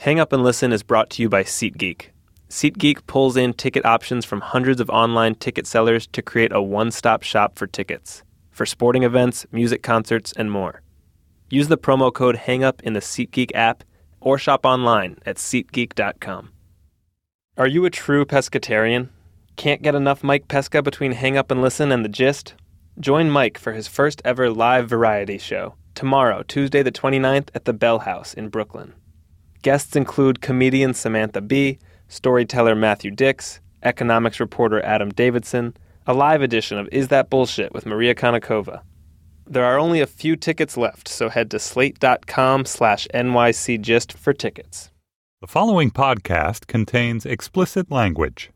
Hang Up and Listen is brought to you by SeatGeek. SeatGeek pulls in ticket options from hundreds of online ticket sellers to create a one-stop shop for tickets, for sporting events, music concerts, and more. Use the promo code HANGUP in the SeatGeek app or shop online at SeatGeek.com. Are you a true pescatarian? Can't get enough Mike Pesca between Hang Up and Listen and The Gist? Join Mike for his first ever live variety show, tomorrow, Tuesday the 29th at the Bell House in Brooklyn. Guests include comedian Samantha Bee, storyteller Matthew Dix, economics reporter Adam Davidson, a live edition of Is That Bullshit with Maria Konnikova. There are only a few tickets left, so head to slate.com/NYCGist for tickets. The following podcast contains explicit language.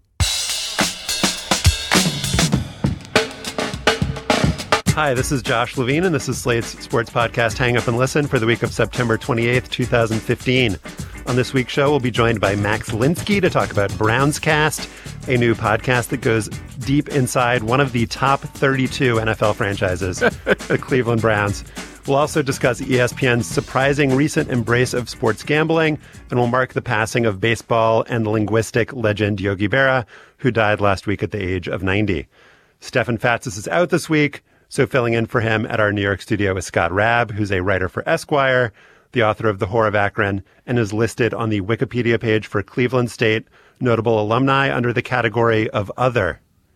Hi, this is Josh Levine, and this is Slate's sports podcast Hang Up and Listen for the week of September 28th, 2015. On this week's show, we'll be joined by Max Linsky to talk about Brownscast, a new podcast that goes deep inside one of the top 32 NFL franchises, the Cleveland Browns. We'll also discuss ESPN's surprising recent embrace of sports gambling, and we'll mark the passing of baseball and linguistic legend Yogi Berra, who died last week at the age of 90. Stefan Fatsis is out this week, so filling in for him at our New York studio is Scott Rabb, who's a writer for Esquire, the author of The Whore of Akron, and is listed on the Wikipedia page for Cleveland State notable alumni under the category of Other.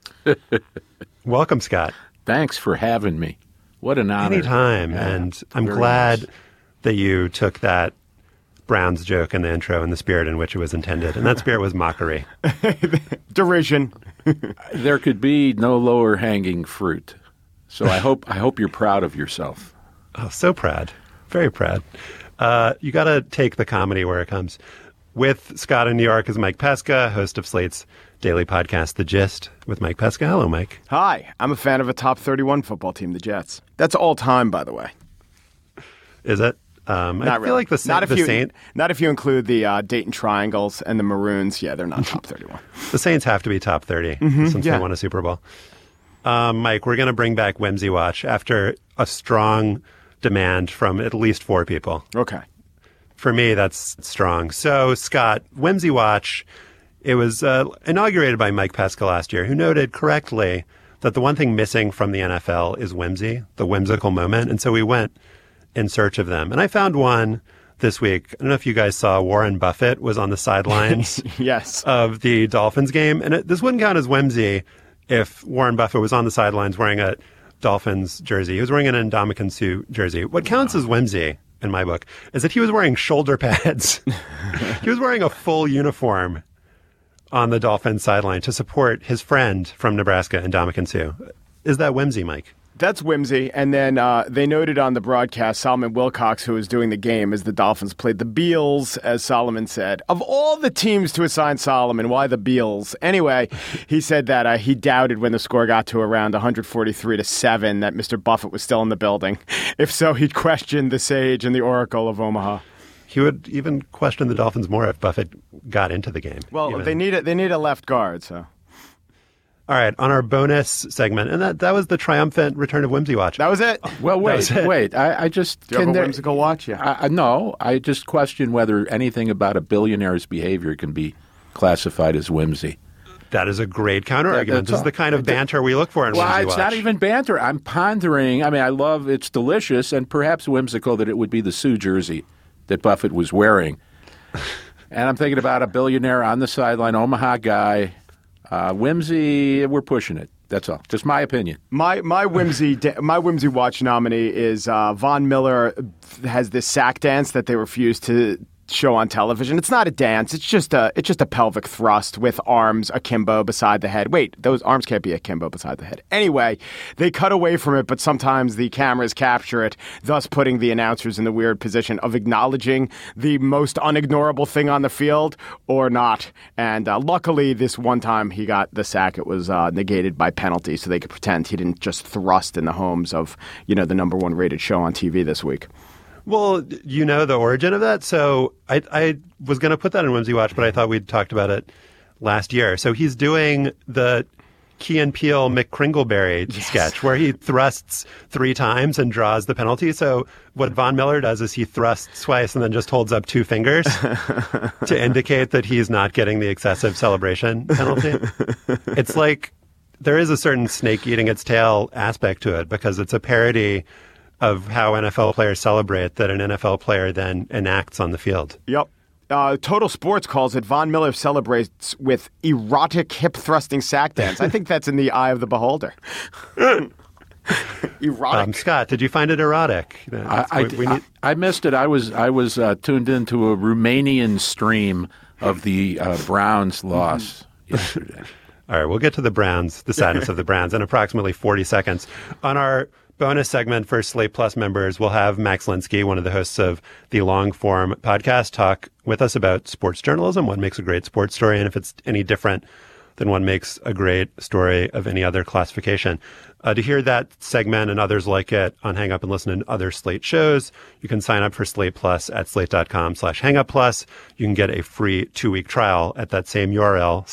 Welcome, Scott. Thanks for having me. What an honor. Anytime. Yeah, and I'm glad nice that you took that Browns joke in the intro in the spirit in which it was intended. And that spirit was mockery. Derision. There could be no lower hanging fruit. So I hope you're proud of yourself. Oh, so proud. Very proud. You got to take the comedy where it comes. With Scott in New York is Mike Pesca, host of Slate's daily podcast, The Gist, with Mike Pesca. Hello, Mike. Hi. I'm a fan of a top 31 football team, the Jets. That's all time, by the way. Is it? I feel like the Saints... Not if you include the Dayton Triangles and the Maroons. Yeah, they're not top 31. The Saints have to be top 30 since they won a Super Bowl. Mike, we're going to bring back Whimsy Watch after a strong demand from at least 4 people. Okay. For me, that's strong. So, Scott, Whimsy Watch, it was inaugurated by Mike Pesca last year, who noted correctly that the one thing missing from the NFL is whimsy, the whimsical moment. And so we went in search of them. And I found one this week. I don't know if you guys saw Warren Buffett was on the sidelines yes. of the Dolphins game. And this wouldn't count as whimsy if Warren Buffett was on the sidelines wearing a Dolphins jersey. He was wearing an Ndamukong Suh jersey. What counts as whimsy, in my book, is that he was wearing shoulder pads. He was wearing a full uniform on the Dolphins sideline to support his friend from Nebraska, Ndamukong Suh. Is that whimsy, Mike? That's whimsy. And then they noted on the broadcast, Solomon Wilcox, who was doing the game as the Dolphins played the Beals, as Solomon said. Of all the teams to assign Solomon, why the Beals? Anyway, he said that he doubted when the score got to around 143-7 that Mr. Buffett was still in the building. If so, he'd question the sage and the oracle of Omaha. He would even question the Dolphins more if Buffett got into the game. Well, they need a left guard, so... All right, on our bonus segment, and that was the triumphant return of Whimsy Watch. That was it? Well, wait. I just... Do you have a whimsical watch? Yeah. No, I just question whether anything about a billionaire's behavior can be classified as whimsy. That is a great counter-argument. This is the kind of banter we look for in Whimsy Watch. Well, it's not even banter. I'm pondering. I mean, I love it's delicious and perhaps whimsical that it would be the Suh jersey that Buffett was wearing. And I'm thinking about a billionaire on the sideline, Omaha guy. Whimsy, we're pushing it. That's all. Just my opinion. My whimsy watch nominee is Von Miller has this sack dance that they refuse to show on television. It's not a dance. It's just a pelvic thrust with arms akimbo beside the head. Wait, those arms can't be akimbo beside the head. Anyway, they cut away from it, but sometimes the cameras capture it, thus putting the announcers in the weird position of acknowledging the most unignorable thing on the field or not. And luckily, this one time he got the sack, it was negated by penalty, so they could pretend he didn't just thrust in the homes of, the number 1 rated show on TV this week. Well, you know the origin of that. So I was going to put that in Whimsy Watch, but I thought we'd talked about it last year. So he's doing Key and Peele McCringleberry sketch where he thrusts 3 times and draws the penalty. So what Von Miller does is he thrusts twice and then just holds up 2 fingers to indicate that he's not getting the excessive celebration penalty. It's like there is a certain snake eating its tail aspect to it because it's a parody of how NFL players celebrate that an NFL player then enacts on the field. Yep. Total Sports calls it Von Miller celebrates with erotic hip-thrusting sack dance. I think that's in the eye of the beholder. Erotic. Scott, did you find it erotic? I missed it. I was tuned into a Romanian stream of the Browns loss yesterday. All right, we'll get to the Browns, the sadness of the Browns, in approximately 40 seconds. On our bonus segment for Slate Plus members, we'll have Max Linsky, one of the hosts of the long-form podcast, talk with us about sports journalism, what makes a great sports story, and if it's any different than what makes a great story of any other classification. To hear that segment and others like it on Hang Up and Listen to other Slate shows, you can sign up for Slate Plus at slate.com/hangupplus. You can get a free 2-week trial at that same URL,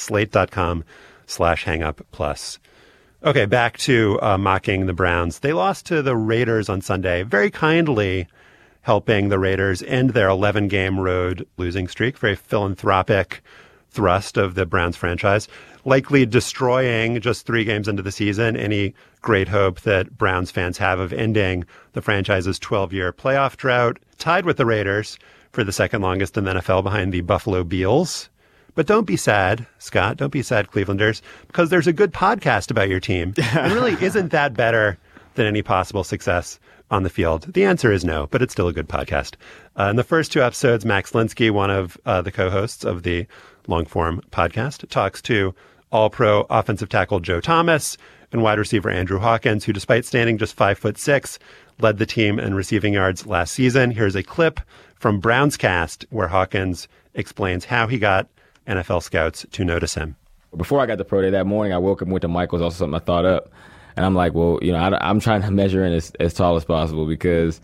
slate.com/hangupplus. Okay, back to mocking the Browns. They lost to the Raiders on Sunday, very kindly helping the Raiders end their 11-game road losing streak. Very philanthropic thrust of the Browns franchise, likely destroying just 3 games into the season any great hope that Browns fans have of ending the franchise's 12-year playoff drought, tied with the Raiders for the second longest in the NFL behind the Buffalo Bills. But don't be sad, Scott. Don't be sad, Clevelanders, because there's a good podcast about your team. And really, isn't that better than any possible success on the field? The answer is no, but it's still a good podcast. In the first 2 episodes, Max Linsky, one of the co-hosts of the long-form podcast, talks to All-Pro offensive tackle Joe Thomas and wide receiver Andrew Hawkins, who, despite standing just 5'6", led the team in receiving yards last season. Here's a clip from Browns Cast where Hawkins explains how he got NFL scouts to notice him. Before I got to pro day that morning, I woke up and went to Michael's, also something I thought up. And I'm like, well, I'm trying to measure in as tall as possible because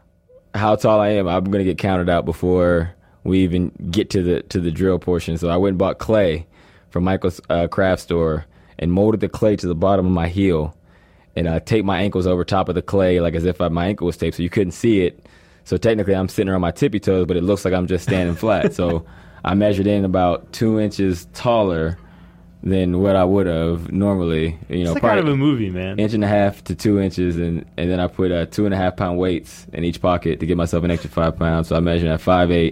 how tall I am, I'm going to get counted out before we even get to the drill portion. So I went and bought clay from Michael's craft store and molded the clay to the bottom of my heel and taped my ankles over top of the clay like as if my ankle was taped so you couldn't see it. So technically I'm sitting on my tippy toes, but it looks like I'm just standing flat. So I measured in about 2 inches taller than what I would have normally. It's like kind of a movie, man. 1.5 to 2 inches, and then I put 2.5-pound weights in each pocket to give myself an extra 5 pounds. So I measured at 5'8",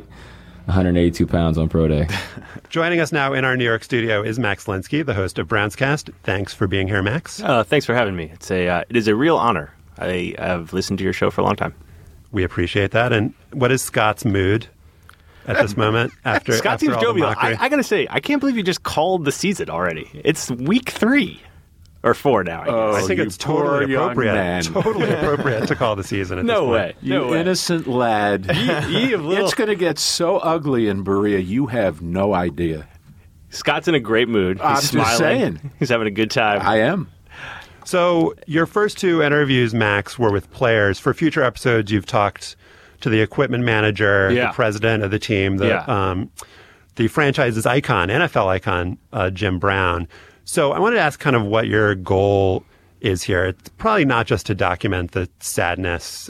182 pounds on pro day. Joining us now in our New York studio is Max Linsky, the host of Browns Cast. Thanks for being here, Max. Thanks for having me. It is a real honor. I have listened to your show for a long time. We appreciate that. And what is Scott's mood at this moment? Scott seems jovial. I got to say, I can't believe you just called the season already. It's week 3 or 4 now. I think it's totally appropriate. Totally appropriate to call the season at this point. Way. You innocent lad. It's going to get so ugly in Berea, you have no idea. Scott's in a great mood. He's smiling. Just saying. He's having a good time. I am. So your first 2 interviews, Max, were with players. For future episodes, you've talked to the equipment manager, the president of the team, the franchise's icon, NFL icon, Jim Brown. So I wanted to ask kind of what your goal is here. It's probably not just to document the sadness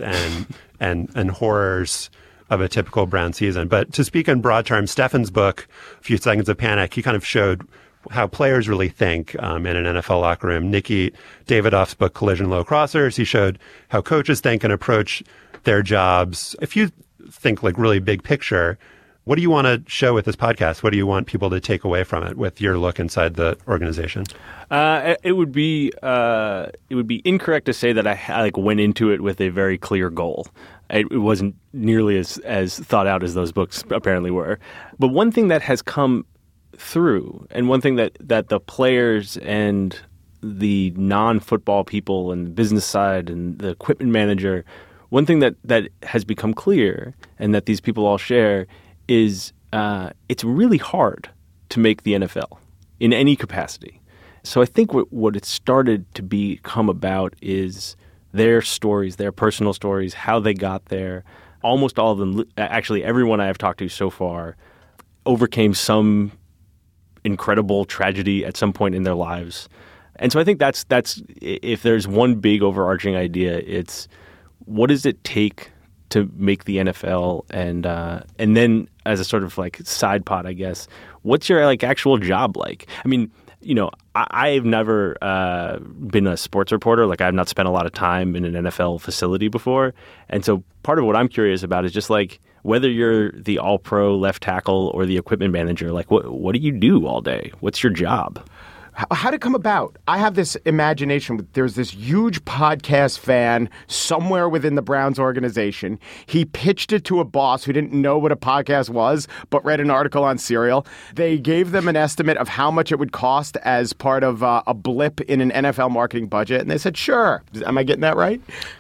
and horrors of a typical Brown season, but to speak in broad terms. Stefan's book, A Few Seconds of Panic, he kind of showed how players really think in an NFL locker room. Nicky Davidoff's book, Collision Low Crossers, he showed how coaches think and approach their jobs. If you think like really big picture, what do you want to show with this podcast? What do you want people to take away from it with your look inside the organization? It would be incorrect to say that I went into it with a very clear goal. It wasn't nearly as thought out as those books apparently were. But one thing that has come through, and one thing that the players and the non-football people and the business side and the equipment manager, one thing that has become clear and that these people all share is it's really hard to make the NFL in any capacity. So I think what it started to become about is their stories, their personal stories, how they got there. Almost all of them, actually everyone I have talked to so far, overcame some incredible tragedy at some point in their lives. And so I think that's if there's one big overarching idea, it's what does it take to make the NFL, and then as a sort of like side pod, I guess, what's your like actual job like? I mean, I've never been a sports reporter. Like I've not spent a lot of time in an NFL facility before, and so part of what I'm curious about is just like whether you're the all-pro left tackle or the equipment manager. Like what do you do all day? What's your job? How did it come about? I have this imagination. There's this huge podcast fan somewhere within the Browns organization. He pitched it to a boss who didn't know what a podcast was, but read an article on Serial. They gave them an estimate of how much it would cost as part of a blip in an NFL marketing budget. And they said, sure. Am I getting that right?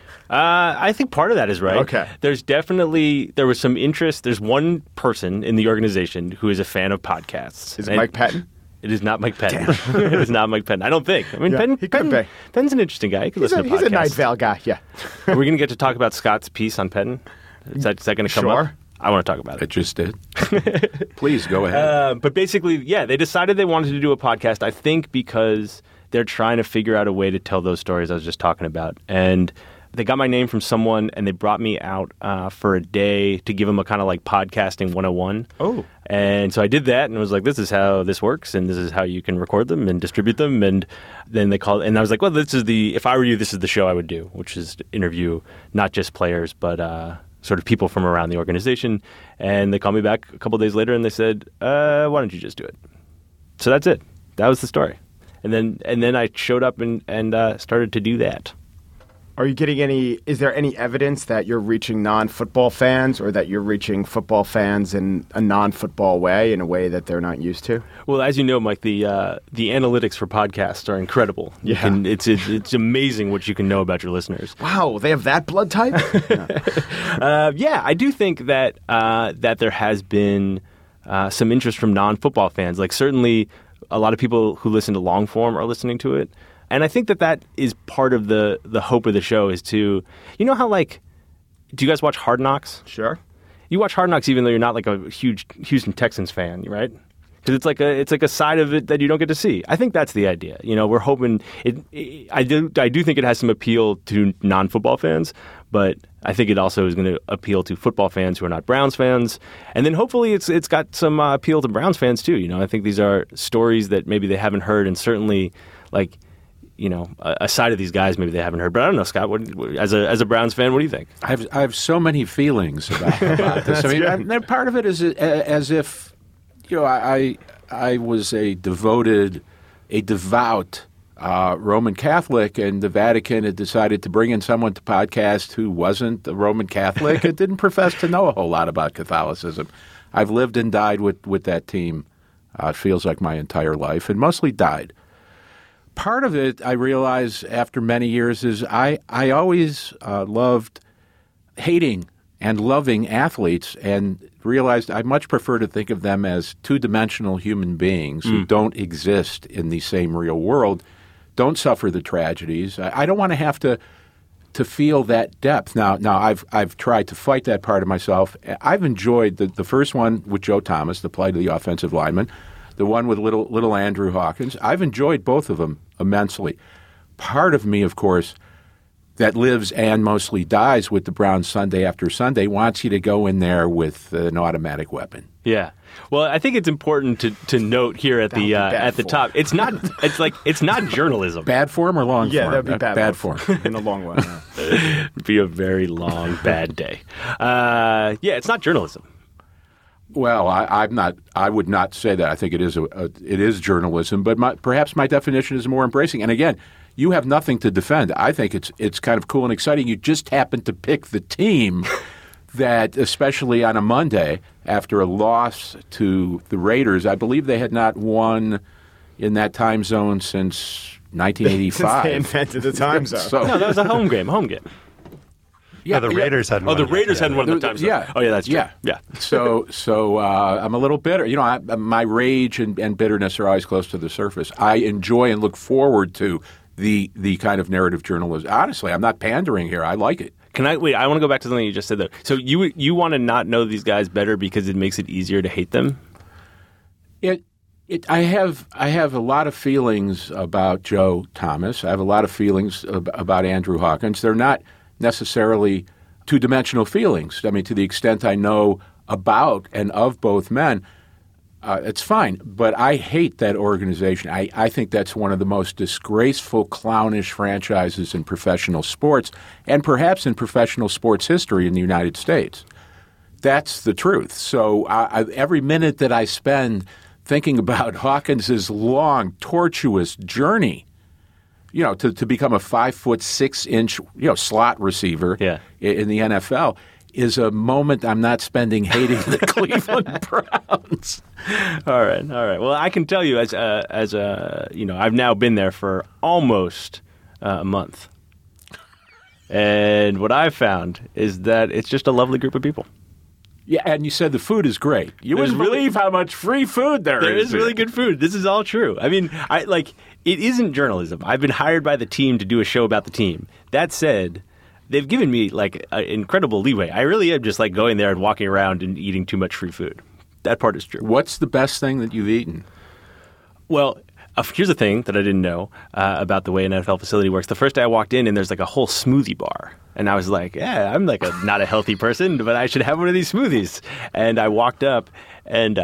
I think part of that is right. Okay. There was some interest. There's one person in the organization who is a fan of podcasts. Is it Mike Patton? It is not Mike Patton. It is not Mike Patton. I don't think. I mean, Yeah, he could be. Penn's an interesting guy. He could listen to podcasts. He's a Night Vale guy, yeah. Are we going to get to talk about Scott's piece on Patton? Is that going to come up? Sure. I want to talk about It it. just did. Please go ahead. But basically, yeah, they decided they wanted to do a podcast, I think because they're trying to figure out a way to tell those stories I was just talking about. And they got my name from someone, and they brought me out for a day to give them a kind of like podcasting 101. Oh. And so I did that, and was like, this is how this works, and this is how you can record them and distribute them. And then they called, and I was like, well, if I were you, this is the show I would do, which is to interview not just players, but sort of people from around the organization. And they called me back a couple days later, and they said, why don't you just do it? So that's it. That was the story. And then I showed up and started to do that. Are you getting is there any evidence that you're reaching non-football fans or that you're reaching football fans in a non-football way, in a way that they're not used to? Well, as you know, Mike, the analytics for podcasts are incredible. Yeah. It's amazing what you can know about your listeners. Wow, they have that blood type? Yeah, I do think that that there has been some interest from non-football fans. Like certainly a lot of people who listen to long form are listening to it. And I think that is part of the hope of the show is to, how like, do you guys watch Hard Knocks? Sure. You watch Hard Knocks even though you're not like a huge Houston Texans fan, right? Because it's like a side of it that you don't get to see. I think that's the idea. We're hoping I do think it has some appeal to non-football fans, but I think it also is going to appeal to football fans who are not Browns fans, and then hopefully it's got some appeal to Browns fans too. I think these are stories that maybe they haven't heard, and certainly like. A side of these guys maybe they haven't heard. But I don't know, Scott. As a Browns fan, what do you think? I have so many feelings about this. I mean, part of it is as if I was a devout Roman Catholic, and the Vatican had decided to bring in someone to podcast who wasn't a Roman Catholic and didn't profess to know a whole lot about Catholicism. I've lived and died with that team. It feels like my entire life, and mostly died. Part of it, I realize after many years, is I always loved hating and loving athletes, and realized I much prefer to think of them as two-dimensional human beings who don't exist in the same real world, don't suffer the tragedies. I don't want to have to feel that depth. Now I've tried to fight that part of myself. I've enjoyed the first one with Joe Thomas, the plight of the offensive lineman. The one with little Andrew Hawkins. I've enjoyed both of them immensely. Part of me, of course, that lives and mostly dies with the Browns Sunday after Sunday wants you to go in there with an automatic weapon. Yeah. Well, I think it's important to note here at the top. It's not journalism. Bad form or long form? Yeah, that'd be bad form. In the long run. It'd be a very long bad day. Yeah, it's not journalism. Well, I would not say that. I think it is journalism, but perhaps my definition is more embracing. And again, you have nothing to defend. I think it's kind of cool and exciting. You just happen to pick the team that, especially on a Monday after a loss to the Raiders, I believe they had not won in that time zone since 1985. Since they invented the time zone. No, that was a home game. Yeah, the Raiders hadn't won. The Raiders hadn't won the time zone. Yeah. Oh, yeah, that's true. Yeah. So I'm a little bitter. My rage and bitterness are always close to the surface. I enjoy and look forward to the kind of narrative journalism. Honestly, I'm not pandering here. I like it. I want to go back to something you just said there. So you want to not know these guys better because it makes it easier to hate them? I have a lot of feelings about Joe Thomas. I have a lot of feelings about Andrew Hawkins. They're not necessarily two-dimensional feelings. I mean, to the extent I know about and of both men, it's fine. But I hate that organization. I think that's one of the most disgraceful, clownish franchises in professional sports and perhaps in professional sports history in the United States. That's the truth. So every minute that I spend thinking about Hawkins' long, tortuous journey, to become a 5'6" slot receiver in the NFL is a moment I'm not spending hating the Cleveland Browns. All right. Well, I can tell you I've now been there for almost a month. And what I've found is that it's just a lovely group of people. Yeah, and you said the food is great. You wouldn't believe how much free food there is. There is really good food. This is all true. I mean, it isn't journalism. I've been hired by the team to do a show about the team. That said, they've given me incredible leeway. I really am just going there and walking around and eating too much free food. That part is true. What's the best thing that you've eaten? Well, here's the thing that I didn't know about the way an NFL facility works. The first day I walked in, and there's a whole smoothie bar. And I was like, yeah, I'm not a healthy person, but I should have one of these smoothies. And I walked up, and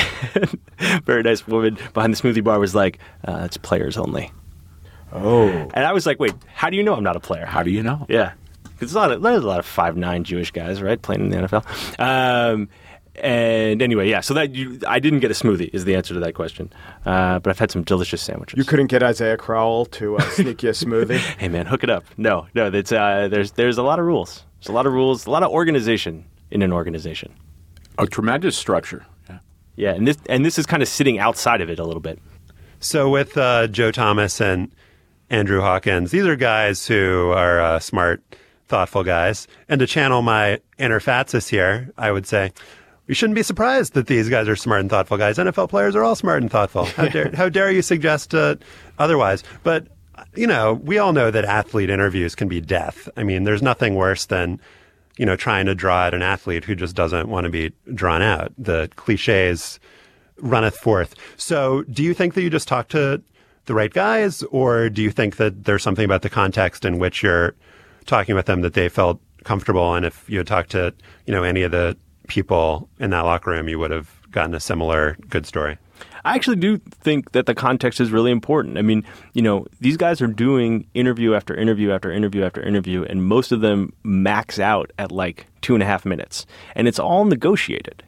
very nice woman behind the smoothie bar was like, it's players only. Oh. And I was like, wait, how do you know I'm not a player? How do you know? Yeah. Because there's a lot of 5'9" Jewish guys, right, playing in the NFL. And anyway, yeah, so I didn't get a smoothie is the answer to that question. But I've had some delicious sandwiches. You couldn't get Isaiah Crowell to sneak you a smoothie? Hey, man, hook it up. No, there's a lot of rules. There's a lot of rules, a lot of organization in an organization. A tremendous structure. Yeah, and this is kind of sitting outside of it a little bit. So with Joe Thomas and Andrew Hawkins, these are guys who are smart, thoughtful guys. And to channel my inner Fatsis here, I would say, you shouldn't be surprised that these guys are smart and thoughtful guys. NFL players are all smart and thoughtful. How dare you suggest otherwise? But, we all know that athlete interviews can be death. I mean, there's nothing worse than, trying to draw out an athlete who just doesn't want to be drawn out. The cliches runneth forth. So do you think that you just talked to the right guys, or do you think that there's something about the context in which you're talking with them that they felt comfortable? And if you had talked to, any of the people in that locker room, you would have gotten a similar good story? I actually do think that the context is really important. I mean, these guys are doing interview after interview after interview after interview, and most of them max out at 2.5 minutes. And it's all negotiated,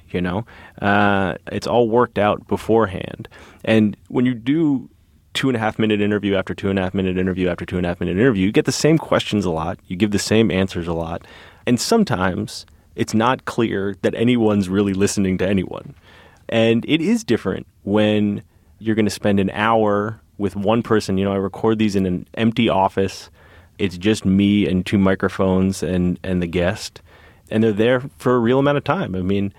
it's all worked out beforehand. And when you do 2.5 minute interview after 2.5 minute interview after 2.5 minute interview, you get the same questions a lot. You give the same answers a lot. And sometimes it's not clear that anyone's really listening to anyone. And it is different when you're going to spend an hour with one person. I record these in an empty office. It's just me and two microphones and the guest. And they're there for a real amount of time. I mean,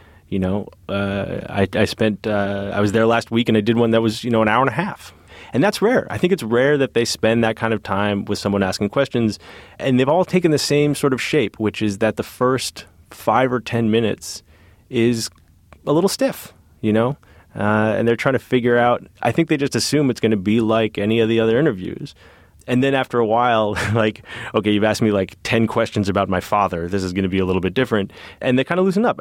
I was there last week and I did one that was, an hour and a half. And that's rare. I think it's rare that they spend that kind of time with someone asking questions. And they've all taken the same sort of shape, which is that the first 5 or 10 minutes is a little stiff, and they're trying to figure out, I think they just assume it's going to be like any of the other interviews. And then after a while, okay, you've asked me 10 questions about my father. This is going to be a little bit different. And they kind of loosen up.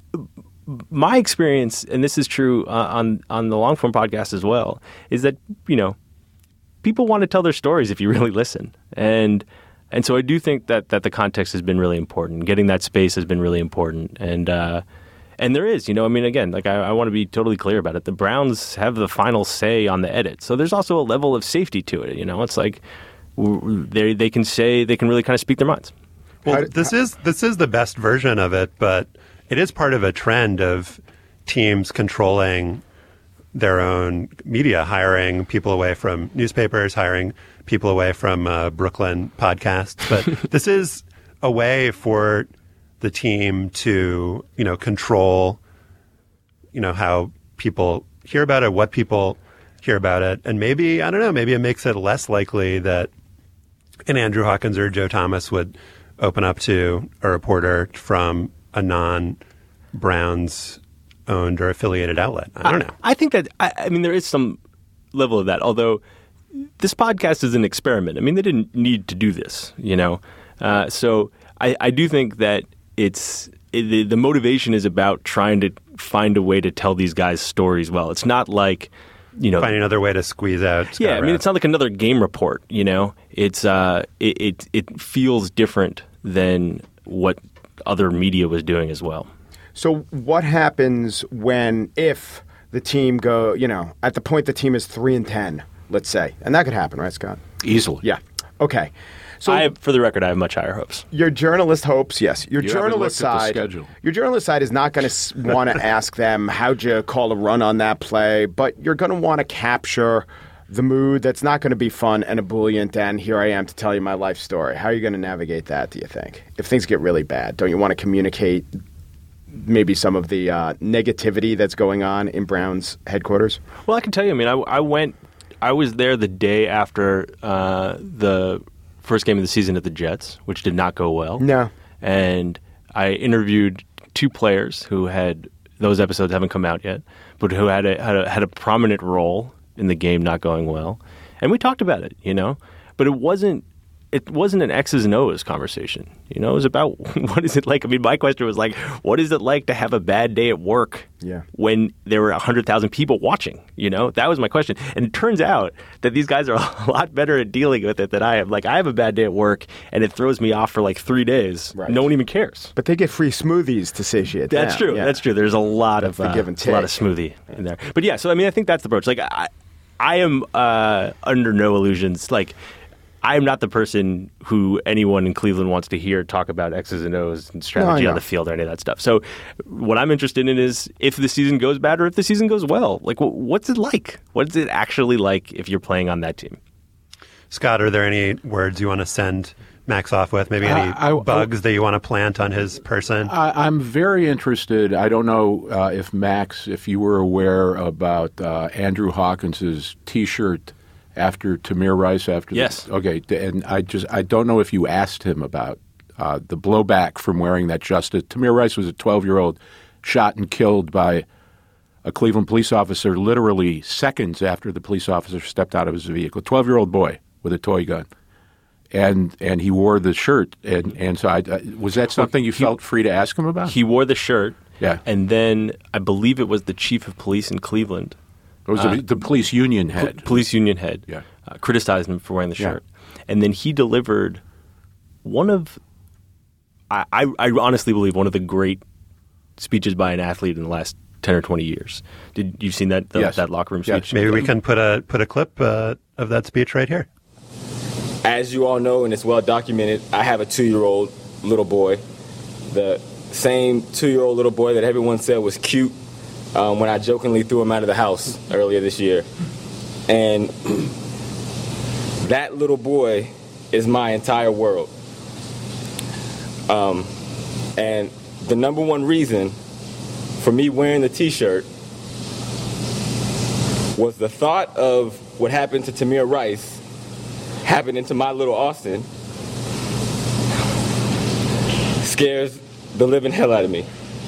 My experience, and this is true on the long form podcast as well, is that, people want to tell their stories if you really listen. And so I do think that the context has been really important. Getting that space has been really important. And there is, again, I want to be totally clear about it. The Browns have the final say on the edit. So there's also a level of safety to it. It's they can really kind of speak their minds. Well, this is the best version of it, but it is part of a trend of teams controlling their own media, hiring people away from newspapers, hiring people away from Brooklyn podcasts. But this is a way for the team to, control, how people hear about it, what people hear about it. And maybe, I don't know, maybe it makes it less likely that an Andrew Hawkins or Joe Thomas would open up to a reporter from a non-Browns owned or affiliated outlet. I don't know. I think that, I mean, there is some level of that, although this podcast is an experiment. I mean, they didn't need to do this, you know? So I do think that the motivation is about trying to find a way to tell these guys' stories well. It's not like, you know, Find another way to squeeze out Scott yeah, I mean, Rapp. it's not like another game report, you know? It's it feels different than what other media was doing as well. So what happens if the team at the point the team is 3-10, let's say, and that could happen, right, Scott? Easily. Yeah. Okay. So For the record, I have much higher hopes. your journalist hopes, yes. Your You haven't journalist looked at the side, schedule. your journalist side is not going to want to ask them how'd you call a run on that play, but you're going to want to capture the mood that's not going to be fun and ebullient. And here I am to tell you my life story. How are you going to navigate that? Do you think, if things get really bad, don't you want to communicate maybe some of the negativity that's going on in Browns headquarters? Well, I can tell you, I mean, I was there the day after the first game of the season at the Jets, which did not go well. No. And I interviewed two players who those episodes haven't come out yet, but who had a prominent role in the game not going well. And we talked about it, you know, but it wasn't an X's and O's conversation. You know, it was about what is it like? I mean, my question was like, what is it like to have a bad day at work when there were 100,000 people watching? You know, that was my question. And it turns out that these guys are a lot better at dealing with it than I am. Like, I have a bad day at work and it throws me off for like 3 days. Right. No one even cares. But they get free smoothies to satiate That's them. true. Yeah. That's true. There's a lot of the give and a lot of take. smoothie in there. But yeah, so I mean, I think that's the approach. Like, I am under no illusions. Like, I am not the person who anyone in Cleveland wants to hear talk about X's and O's and strategy on the field or any of that stuff. So what I'm interested in is if the season goes bad or if the season goes well. Like, what's it like? What is it actually like if you're playing on that team? Scott, are there any words you want to send Max off with? Maybe any bugs that you want to plant on his person? I'm very interested. I don't know if you were aware about Andrew Hawkins's T-shirt after Tamir Rice. Yes. Okay, and I don't know if you asked him about the blowback from wearing that justice. Tamir Rice was a 12-year-old shot and killed by a Cleveland police officer literally seconds after the police officer stepped out of his vehicle. 12-year-old boy with a toy gun. And he wore the shirt. And so was that something you felt free to ask him about? He wore the shirt. Yeah. And then I believe it was the chief of police in Cleveland. It was the police union head. Police union head. Yeah. Criticized him for wearing the shirt. And then he delivered one of, I honestly believe, one of the great speeches by an athlete in the last 10 or 20 years. Did you seen that Yes. that locker room speech? Maybe we can put a clip of that speech right here. As you all know, and it's well documented, I have a 2-year-old little boy. The same 2-year-old little boy that everyone said was cute when I jokingly threw him out of the house earlier this year. And that little boy is my entire world. And the number one reason for me wearing the T-shirt was the thought of what happened to Tamir Rice happening to my little Austin scares the living hell out of me.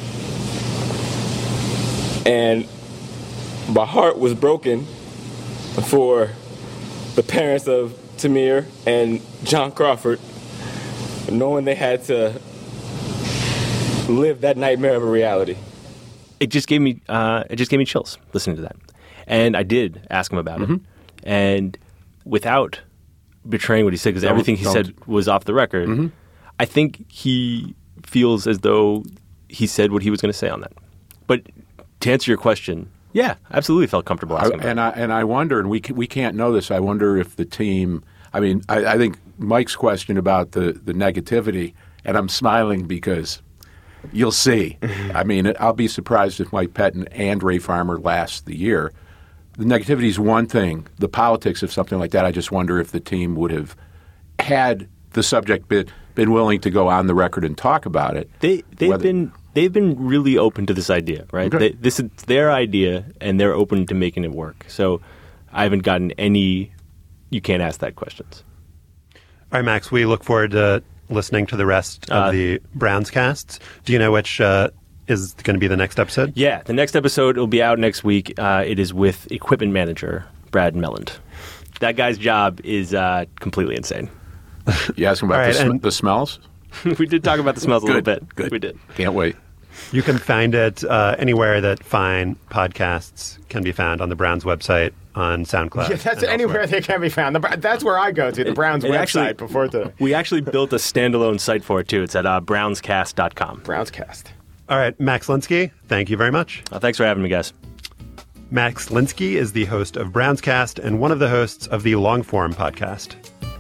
And my heart was broken for the parents of Tamir and John Crawford, knowing they had to live that nightmare of a reality. It just gave me chills listening to that. And I did ask him about it. And without betraying what he said, because everything he said was off the record, I think he feels as though he said what he was going to say on that. But to answer your question, yeah, absolutely felt comfortable asking about it. I wonder, and we can't know this, I wonder if the team, I mean, I think Mike's question about the negativity, and I'm smiling because you'll see. I mean, I'll be surprised if Mike Pettin and Ray Farmer last the year. The negativity is one thing. The politics of something like that, I just wonder if the team would have had the subject been willing to go on the record and talk about it. They've been really open to this idea, right? Okay. This is their idea, and they're open to making it work. So I haven't gotten any you can't ask that questions. All right, Max, we look forward to listening to the rest of the Browns casts. Do you know which is going to be the next episode? Yeah, the next episode will be out next week. It is with equipment manager Brad Melland. That guy's job is completely insane. You asking about the smells? We did talk about the smells a little bit. Good. We did. Can't wait. You can find it anywhere that fine podcasts can be found, on the Browns website, on SoundCloud. Yeah, that's anywhere they can be found. That's where I go to, the Browns website actually, before today. We actually built a standalone site for it, too. It's at brownscast.com. Brownscast. All right, Max Linsky, thank you very much. Thanks for having me, guys. Max Linsky is the host of Brownscast and one of the hosts of the Longform podcast.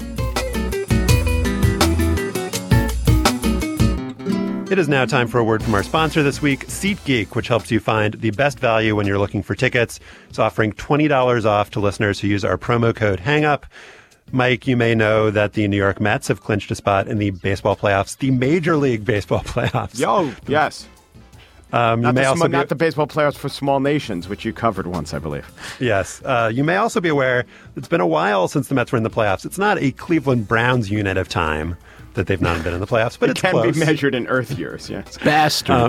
It is now time for a word from our sponsor this week, SeatGeek, which helps you find the best value when you're looking for tickets. It's offering $20 off to listeners who use our promo code HANGUP. Mike, you may know that the New York Mets have clinched a spot in the baseball playoffs, the Major League Baseball playoffs. Yes. Not the baseball playoffs for small nations, which you covered once, I believe. Yes. You may also be aware it's been a while since the Mets were in the playoffs. It's not a Cleveland Browns unit of time that they've not been in the playoffs, but it it's close. Be measured in Earth years, yes. Bastard.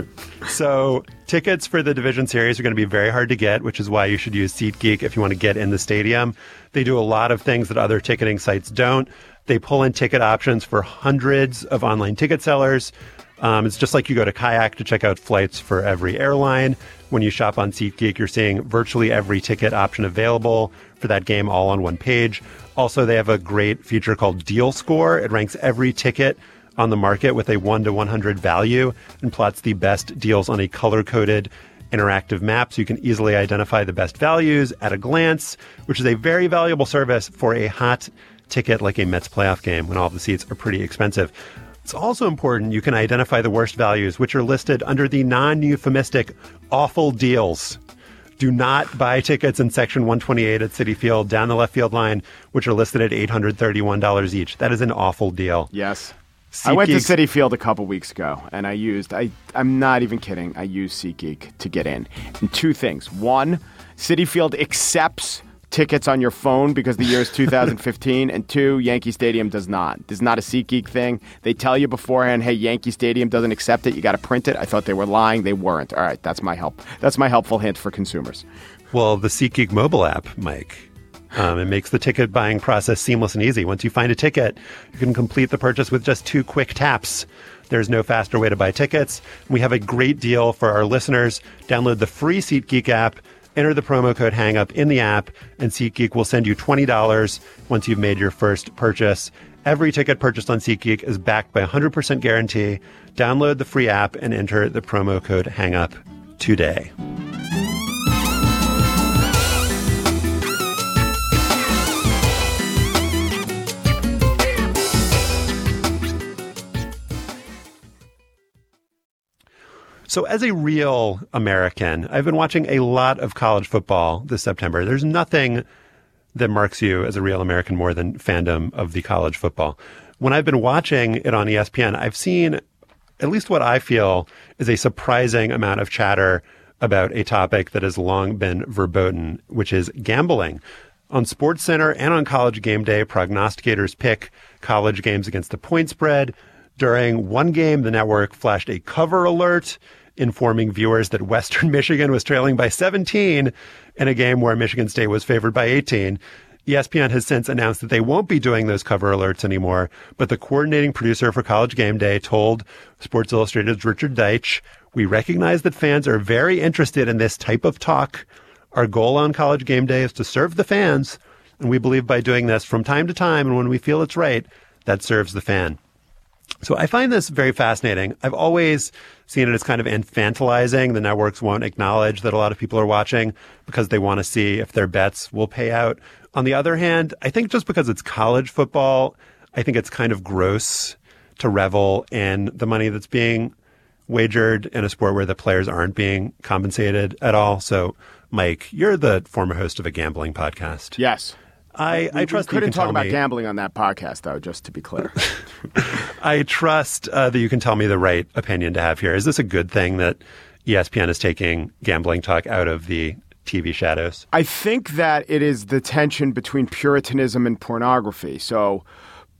So tickets for the Division Series are going to be very hard to get, which is why you should use SeatGeek if you want to get in the stadium. They do a lot of things that other ticketing sites don't. They pull in ticket options for hundreds of online ticket sellers. It's just like you go to Kayak to check out flights for every airline. When you shop on SeatGeek, you're seeing virtually every ticket option available for that game all on one page. Also, they have a great feature called Deal Score. It ranks every ticket on the market with a 1 to 100 value and plots the best deals on a color-coded interactive map so you can easily identify the best values at a glance, which is a very valuable service for a hot ticket like a Mets playoff game when all of the seats are pretty expensive. It's also important you can identify the worst values, which are listed under the non-euphemistic awful deals. Do not buy tickets in Section 128 at Citi Field down the left field line, which are listed at $831 each. That is an awful deal. Yes. I went to Citi Field a couple weeks ago, and I'm not even kidding, I used SeatGeek to get in. And two things. One, Citi Field accepts tickets on your phone because the year is 2015, and two, Yankee Stadium does not. This is not a SeatGeek thing. They tell you beforehand, hey, Yankee Stadium doesn't accept it. You got to print it. I thought they were lying. They weren't. All right, that's my help. That's my helpful hint for consumers. Well, the SeatGeek mobile app, Mike, it makes the ticket buying process seamless and easy. Once you find a ticket, you can complete the purchase with just 2 quick taps. There's no faster way to buy tickets. We have a great deal for our listeners. Download the free SeatGeek app. Enter the promo code HANGUP in the app, and SeatGeek will send you $20 once you've made your first purchase. Every ticket purchased on SeatGeek is backed by a 100% guarantee. Download the free app and enter the promo code HANGUP today. So as a real American, I've been watching a lot of college football this September. There's nothing that marks you as a real American more than fandom of the college football. When I've been watching it on ESPN, I've seen at least what I feel is a surprising amount of chatter about a topic that has long been verboten, which is gambling. On SportsCenter and on College Game Day, prognosticators pick college games against the point spread. During one game, the network flashed a cover alert informing viewers that Western Michigan was trailing by 17 in a game where Michigan State was favored by 18. ESPN has since announced that they won't be doing those cover alerts anymore, but the coordinating producer for College Game Day told Sports Illustrated's Richard Deitch, "We recognize that fans are very interested in this type of talk. Our goal on College Game Day is to serve the fans, and we believe by doing this from time to time and when we feel it's right, that serves the fan." So I find this very fascinating. I've always seen it as kind of infantilizing. The networks won't acknowledge that a lot of people are watching because they want to see if their bets will pay out. On the other hand, I think just because it's college football, I think it's kind of gross to revel in the money that's being wagered in a sport where the players aren't being compensated at all. So, Mike, you're the former host of a gambling podcast. Yes. I trust we couldn't that you can talk about me, gambling on that podcast, though, just to be clear. I trust that you can tell me the right opinion to have here. Is this a good thing that ESPN is taking gambling talk out of the TV shadows? I think that it is the tension between Puritanism and pornography. So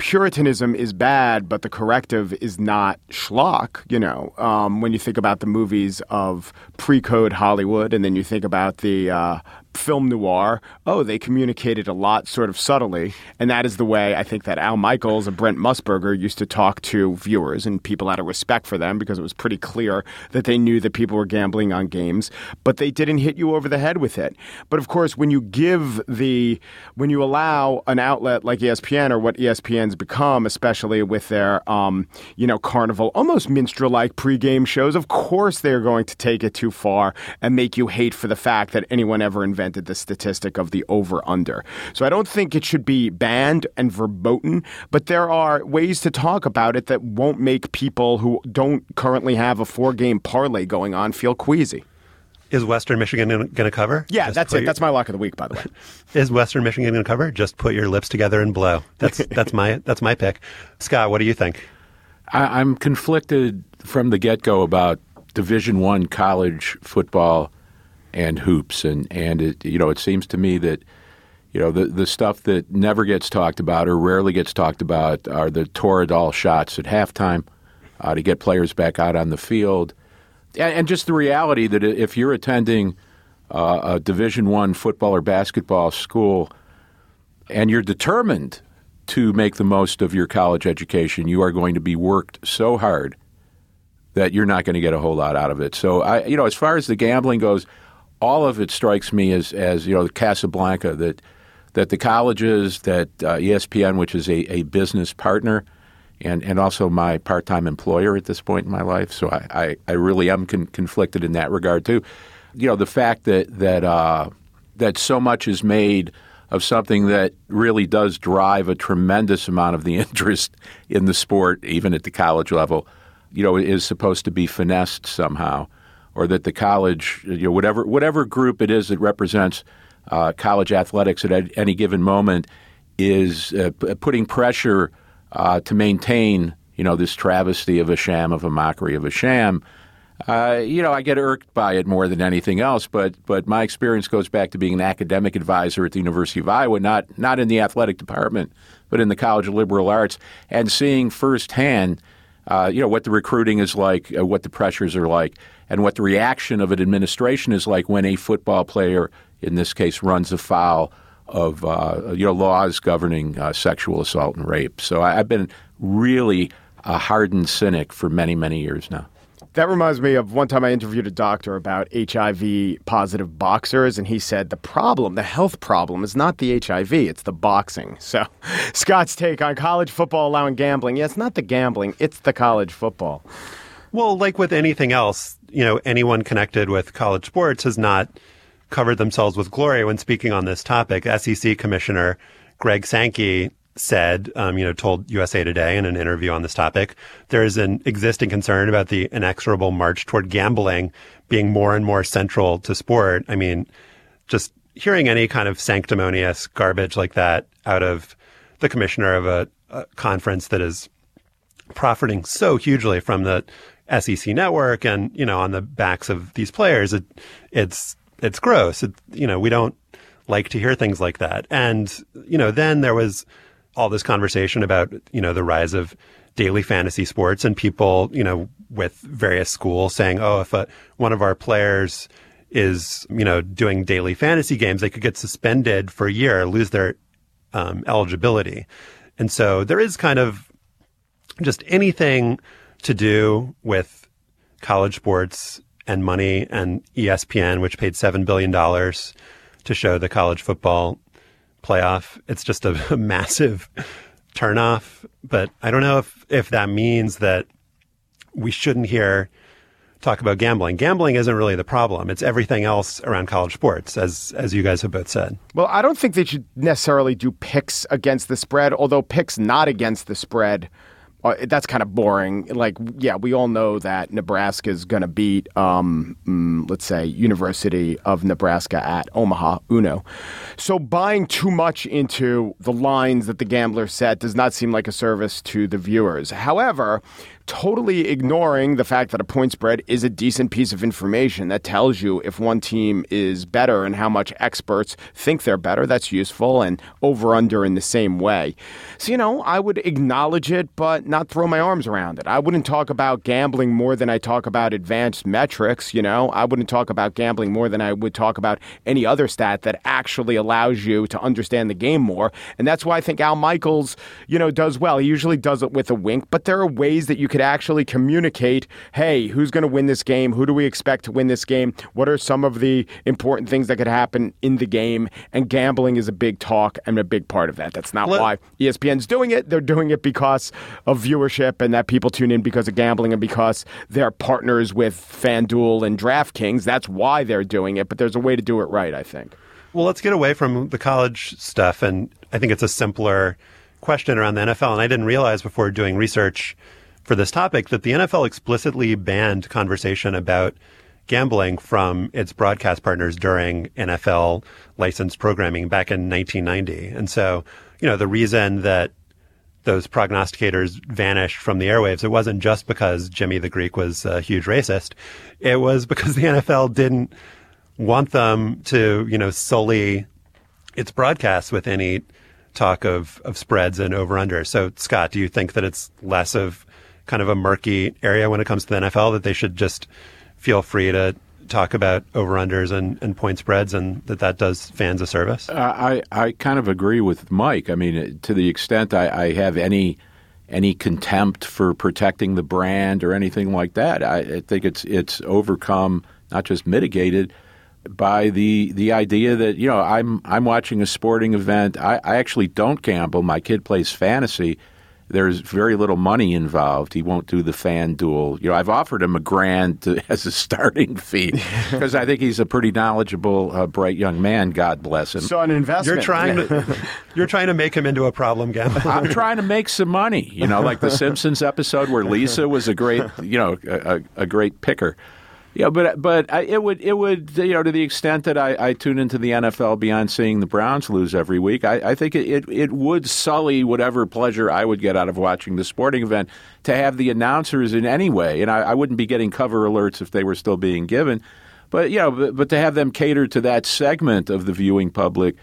Puritanism is bad, but the corrective is not schlock. When you think about the movies of pre-code Hollywood, and then you think about the film noir, they communicated a lot sort of subtly. And that is the way I think that Al Michaels and Brent Musburger used to talk to viewers and people out of respect for them, because it was pretty clear that they knew that people were gambling on games, but they didn't hit you over the head with it. But of course, when you allow an outlet like ESPN, or what ESPN's become, especially with their, carnival, almost minstrel-like pregame shows, of course they're going to take it too far and make you hate for the fact that anyone ever invented the statistic of the over-under. So I don't think it should be banned and verboten, but there are ways to talk about it that won't make people who don't currently have a 4-game parlay going on feel queasy. Is Western Michigan going to cover? Yeah, that's it. That's my lock of the week, by the way. Is Western Michigan going to cover? Just put your lips together and blow. That's my pick. Scott, what do you think? I'm conflicted from the get-go about Division I college football and hoops, and it seems to me that the stuff that never gets talked about or rarely gets talked about are the Toradol shots at halftime to get players back out on the field, and just the reality that if you're attending a Division I football or basketball school and you're determined to make the most of your college education, you are going to be worked so hard that you're not going to get a whole lot out of it. So as far as the gambling goes, all of it strikes me as Casablanca, that the colleges, that ESPN, which is a business partner, and also my part-time employer at this point in my life. So I really am conflicted in that regard too. The fact that so much is made of something that really does drive a tremendous amount of the interest in the sport, even at the college level, is supposed to be finessed somehow. Or that the college, whatever group it is that represents college athletics at any given moment, is putting pressure to maintain, this travesty of a sham, of a mockery of a sham. I get irked by it more than anything else. But my experience goes back to being an academic advisor at the University of Iowa, not in the athletic department, but in the College of Liberal Arts, and seeing firsthand, what the recruiting is like, what the pressures are like, and what the reaction of an administration is like when a football player, in this case, runs afoul of laws governing sexual assault and rape. So I've been really a hardened cynic for many, many years now. That reminds me of one time I interviewed a doctor about HIV-positive boxers, and he said the health problem is not the HIV, it's the boxing. So Scott's take on college football allowing gambling. Yeah, it's not the gambling, it's the college football. Well, like with anything else, anyone connected with college sports has not covered themselves with glory when speaking on this topic. SEC Commissioner Greg Sankey said, told USA Today in an interview on this topic, there is an existing concern about the inexorable march toward gambling being more and more central to sport. I mean, just hearing any kind of sanctimonious garbage like that out of the commissioner of a conference that is profiting so hugely from the SEC network and, on the backs of these players, it's gross. We don't like to hear things like that. And, then there was all this conversation about, the rise of daily fantasy sports and people, with various schools saying, if one of our players is, doing daily fantasy games, they could get suspended for a year, lose their eligibility. And so there is kind of just anything to do with college sports and money, and ESPN, which paid $7 billion to show the college football playoff. It's just a massive turnoff. But I don't know if that means that we shouldn't hear talk about gambling. Gambling isn't really the problem. It's everything else around college sports, as you guys have both said. Well, I don't think they should necessarily do picks against the spread, although picks not against the spread, that's kind of boring. Like, yeah, we all know that Nebraska is going to beat, let's say, University of Nebraska at Omaha, UNO. So buying too much into the lines that the gambler set does not seem like a service to the viewers. However, totally ignoring the fact that a point spread is a decent piece of information that tells you if one team is better and how much experts think they're better. That's useful, and over-under in the same way. So, I would acknowledge it, but not throw my arms around it. I wouldn't talk about gambling more than I talk about advanced metrics, I wouldn't talk about gambling more than I would talk about any other stat that actually allows you to understand the game more. And that's why I think Al Michaels, does well. He usually does it with a wink, but there are ways that you could actually communicate, hey, who's going to win this game? Who do we expect to win this game? What are some of the important things that could happen in the game? And gambling is a big talk and a big part of that. That's not why ESPN's doing it. They're doing it because of viewership and that people tune in because of gambling and because they're partners with FanDuel and DraftKings. That's why they're doing it, but there's a way to do it right, I think. Well, let's get away from the college stuff, and I think it's a simpler question around the NFL. And I didn't realize before doing research for this topic that the NFL explicitly banned conversation about gambling from its broadcast partners during NFL licensed programming back in 1990. And so, the reason that those prognosticators vanished from the airwaves, it wasn't just because Jimmy the Greek was a huge racist. It was because the NFL didn't want them to, sully its broadcasts with any talk of spreads and over-under. So, Scott, do you think that it's less of kind of a murky area when it comes to the NFL, that they should just feel free to talk about over-unders and point spreads, and that does fans a service? I kind of agree with Mike. I mean, to the extent I have any contempt for protecting the brand or anything like that, I think it's overcome, not just mitigated, by the idea that, I'm watching a sporting event. I actually don't gamble. My kid plays fantasy. There's very little money involved. He won't do the FanDuel. I've offered him $1,000 as a starting fee because I think he's a pretty knowledgeable, bright young man. God bless him. So an investment. You're trying to make him into a problem gambler. I'm trying to make some money. Like the Simpsons episode where Lisa was a great, a great picker. Yeah, but it would to the extent that I tune into the NFL beyond seeing the Browns lose every week, I think it would sully whatever pleasure I would get out of watching the sporting event to have the announcers in any way, and I wouldn't be getting cover alerts if they were still being given, but to have them cater to that segment of the viewing public,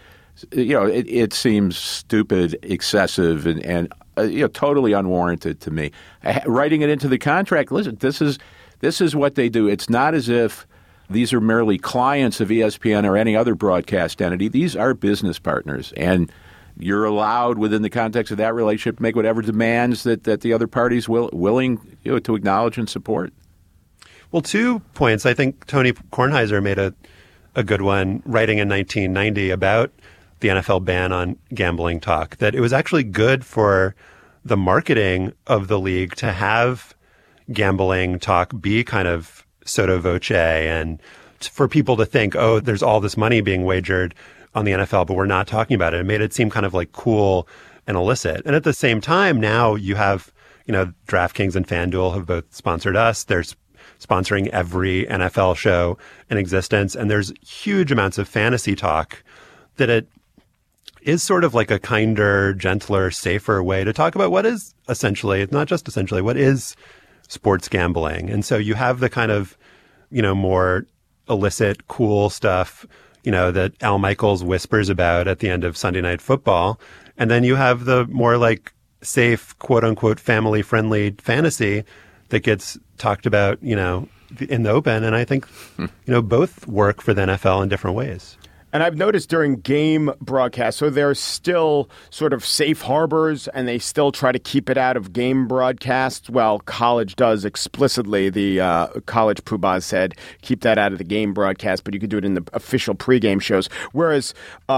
it seems stupid, excessive, and totally unwarranted to me. Writing it into the contract, listen, This is what they do. It's not as if these are merely clients of ESPN or any other broadcast entity. These are business partners, and you're allowed within the context of that relationship to make whatever demands that the other party's willing to acknowledge and support. Well, 2 points. I think Tony Kornheiser made a good one writing in 1990 about the NFL ban on gambling talk, that it was actually good for the marketing of the league to have gambling talk be kind of sotto voce, and for people to think, oh, there's all this money being wagered on the NFL, but we're not talking about it. It made it seem kind of like cool and illicit. And at the same time, now you have, DraftKings and FanDuel have both sponsored us. They're sponsoring every NFL show in existence. And there's huge amounts of fantasy talk that it is sort of like a kinder, gentler, safer way to talk about what is essentially, not just essentially, what is sports gambling. And so you have the kind of, more illicit, cool stuff, that Al Michaels whispers about at the end of Sunday Night Football. And then you have the more like safe, quote unquote, family friendly fantasy that gets talked about, in the open. And I think, both work for the NFL in different ways. And I've noticed during game broadcasts, so there's still sort of safe harbors, and they still try to keep it out of game broadcasts. Well, college does explicitly. The college poobahs said, keep that out of the game broadcast, but you could do it in the official pregame shows. Whereas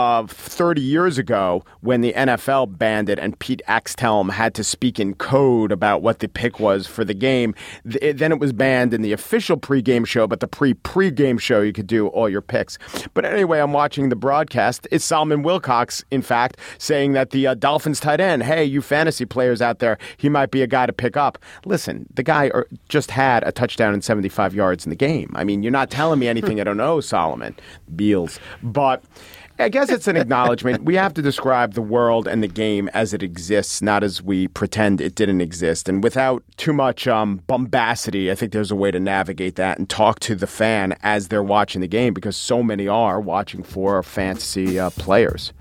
30 years ago, when the NFL banned it and Pete Axthelm had to speak in code about what the pick was for the game, then it was banned in the official pregame show, but the pregame show, you could do all your picks. But anyway, I'm watching the broadcast. It's Solomon Wilcox, in fact, saying that the Dolphins tight end, hey, you fantasy players out there, he might be a guy to pick up. Listen, the guy just had a touchdown and 75 yards in the game. I mean, you're not telling me anything I don't know, Solomon. Beals. But I guess it's an acknowledgement. We have to describe the world and the game as it exists, not as we pretend it didn't exist. And without too much bombacity, I think there's a way to navigate that and talk to the fan as they're watching the game, because so many are watching for fantasy players.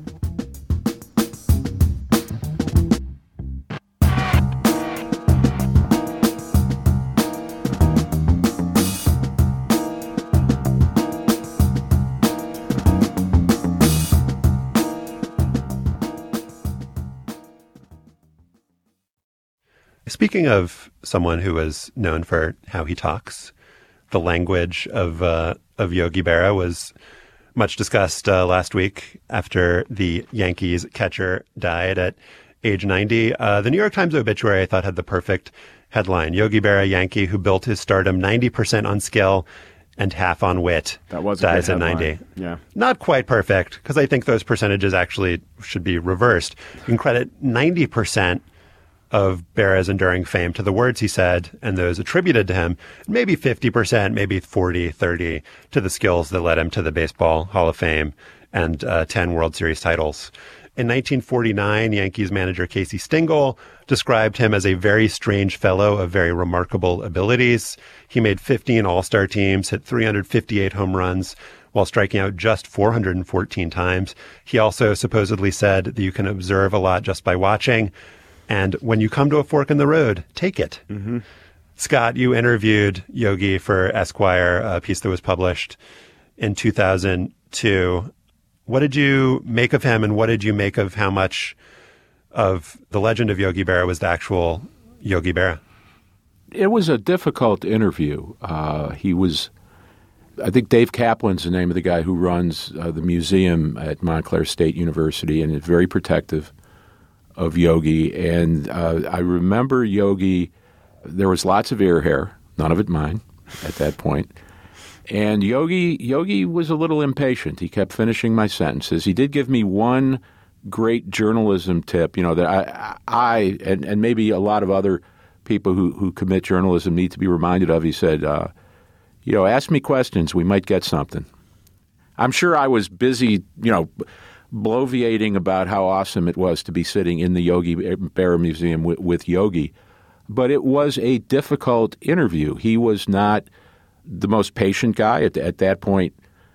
Speaking of someone who was known for how he talks, the language of Yogi Berra was much discussed last week after the Yankees catcher died at age 90. The New York Times obituary, I thought, had the perfect headline: Yogi Berra, Yankee who built his stardom 90% on skill and half on wit, that was dies at 90. Yeah. Not quite perfect, because I think those percentages actually should be reversed. You can credit 90% of Berra's enduring fame to the words he said and those attributed to him, maybe 50%, maybe 40-30 to the skills that led him to the Baseball Hall of Fame and 10 World Series titles. In 1949, Yankees manager Casey Stengel described him as a very strange fellow of very remarkable abilities. He made 15 All-Star teams, hit 358 home runs, while striking out just 414 times. He also supposedly said that you can observe a lot just by watching. And when you come to a fork in the road, take it. Mm-hmm. Scott, you interviewed Yogi for Esquire, a piece that was published in 2002. What did you make of him, and what did you make of how much of the legend of Yogi Berra was the actual Yogi Berra? It was a difficult interview. He was, I think Dave Kaplan's the name of the guy who runs the museum at Montclair State University, and is very protective of Yogi. And I remember Yogi, there was lots of ear hair, none of it mine at that point. And Yogi was a little impatient. He kept finishing my sentences. He did give me one great journalism tip, that I and maybe a lot of other people who commit journalism need to be reminded of. He said, ask me questions. We might get something. I'm sure I was busy, bloviating about how awesome it was to be sitting in the Yogi Berra Museum with Yogi. But it was a difficult interview. He was not the most patient guy at that point.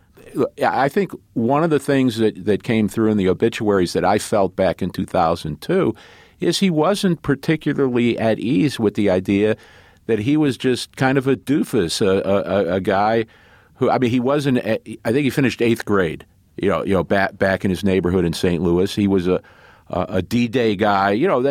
I think one of the things that came through in the obituaries that I felt back in 2002 is he wasn't particularly at ease with the idea that he was just kind of a doofus, a guy who, he wasn't, I think he finished 8th grade, back in his neighborhood in St. Louis. He was a D-Day guy.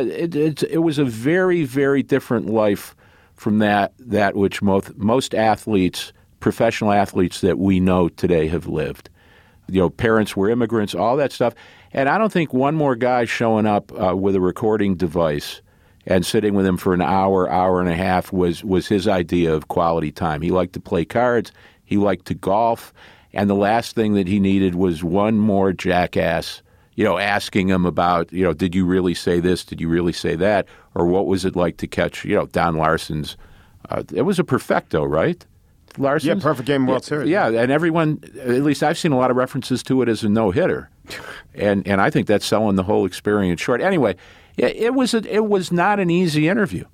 It was a very, very different life from that which most athletes, professional athletes that we know today have lived. Parents were immigrants, all that stuff. And I don't think one more guy showing up with a recording device and sitting with him for an hour, hour and a half was his idea of quality time. He liked to play cards. He liked to golf. And the last thing that he needed was one more jackass, asking him about, did you really say this? Did you really say that? Or what was it like to catch, Don Larson's? It was a perfecto, right? Larson? Yeah, perfect game World Series. Yeah, and everyone, at least I've seen a lot of references to it as a no-hitter. And I think that's selling the whole experience short. Anyway, it was not an easy interview.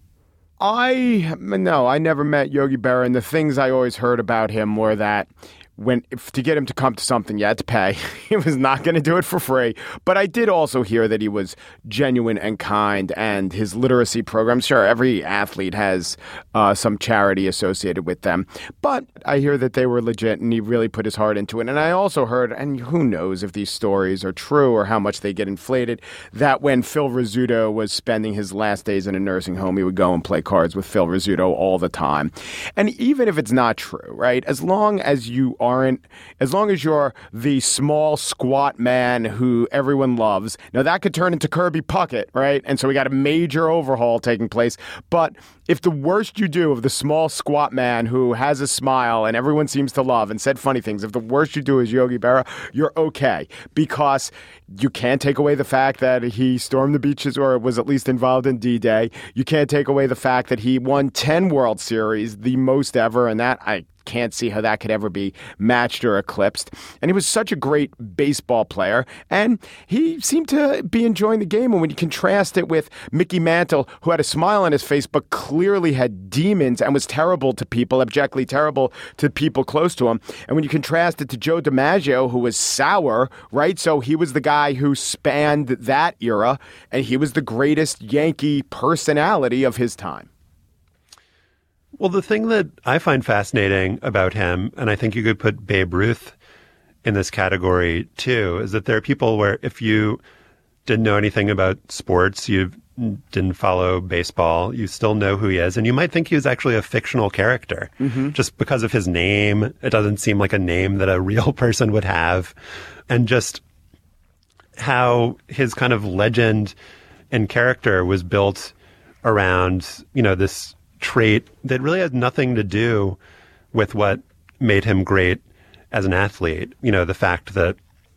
I never met Yogi Berra, and the things I always heard about him were that to get him to come to something, you had to pay. He was not going to do it for free. But I did also hear that he was genuine and kind, and his literacy programs, sure, every athlete has some charity associated with them. But I hear that they were legit, and he really put his heart into it. And I also heard, and who knows if these stories are true or how much they get inflated, that when Phil Rizzuto was spending his last days in a nursing home, he would go and play cards with Phil Rizzuto all the time. And even if it's not true, right, as long as you're the small, squat man who everyone loves, now that could turn into Kirby Puckett, right? And so we got a major overhaul taking place. But if the worst you do of the small squat man who has a smile and everyone seems to love and said funny things, if the worst you do is Yogi Berra, you're okay, because you can't take away the fact that he stormed the beaches or was at least involved in D-Day. You can't take away the fact that he won 10 World Series, the most ever, and that I can't see how that could ever be matched or eclipsed. And he was such a great baseball player, and he seemed to be enjoying the game. And when you contrast it with Mickey Mantle, who had a smile on his face but clearly had demons and was terrible to people, abjectly terrible to people close to him. And when you contrast it to Joe DiMaggio, who was sour, right? So he was the guy who spanned that era, and he was the greatest Yankee personality of his time. Well, the thing that I find fascinating about him, and I think you could put Babe Ruth in this category too, is that there are people where if you didn't know anything about sports, you didn't follow baseball, you still know who he is, and you might think he was actually a fictional character. Just because of his name. It doesn't seem like a name that a real person would have. And just how his kind of legend and character was built around, this trait that really had nothing to do with what made him great as an athlete. The fact that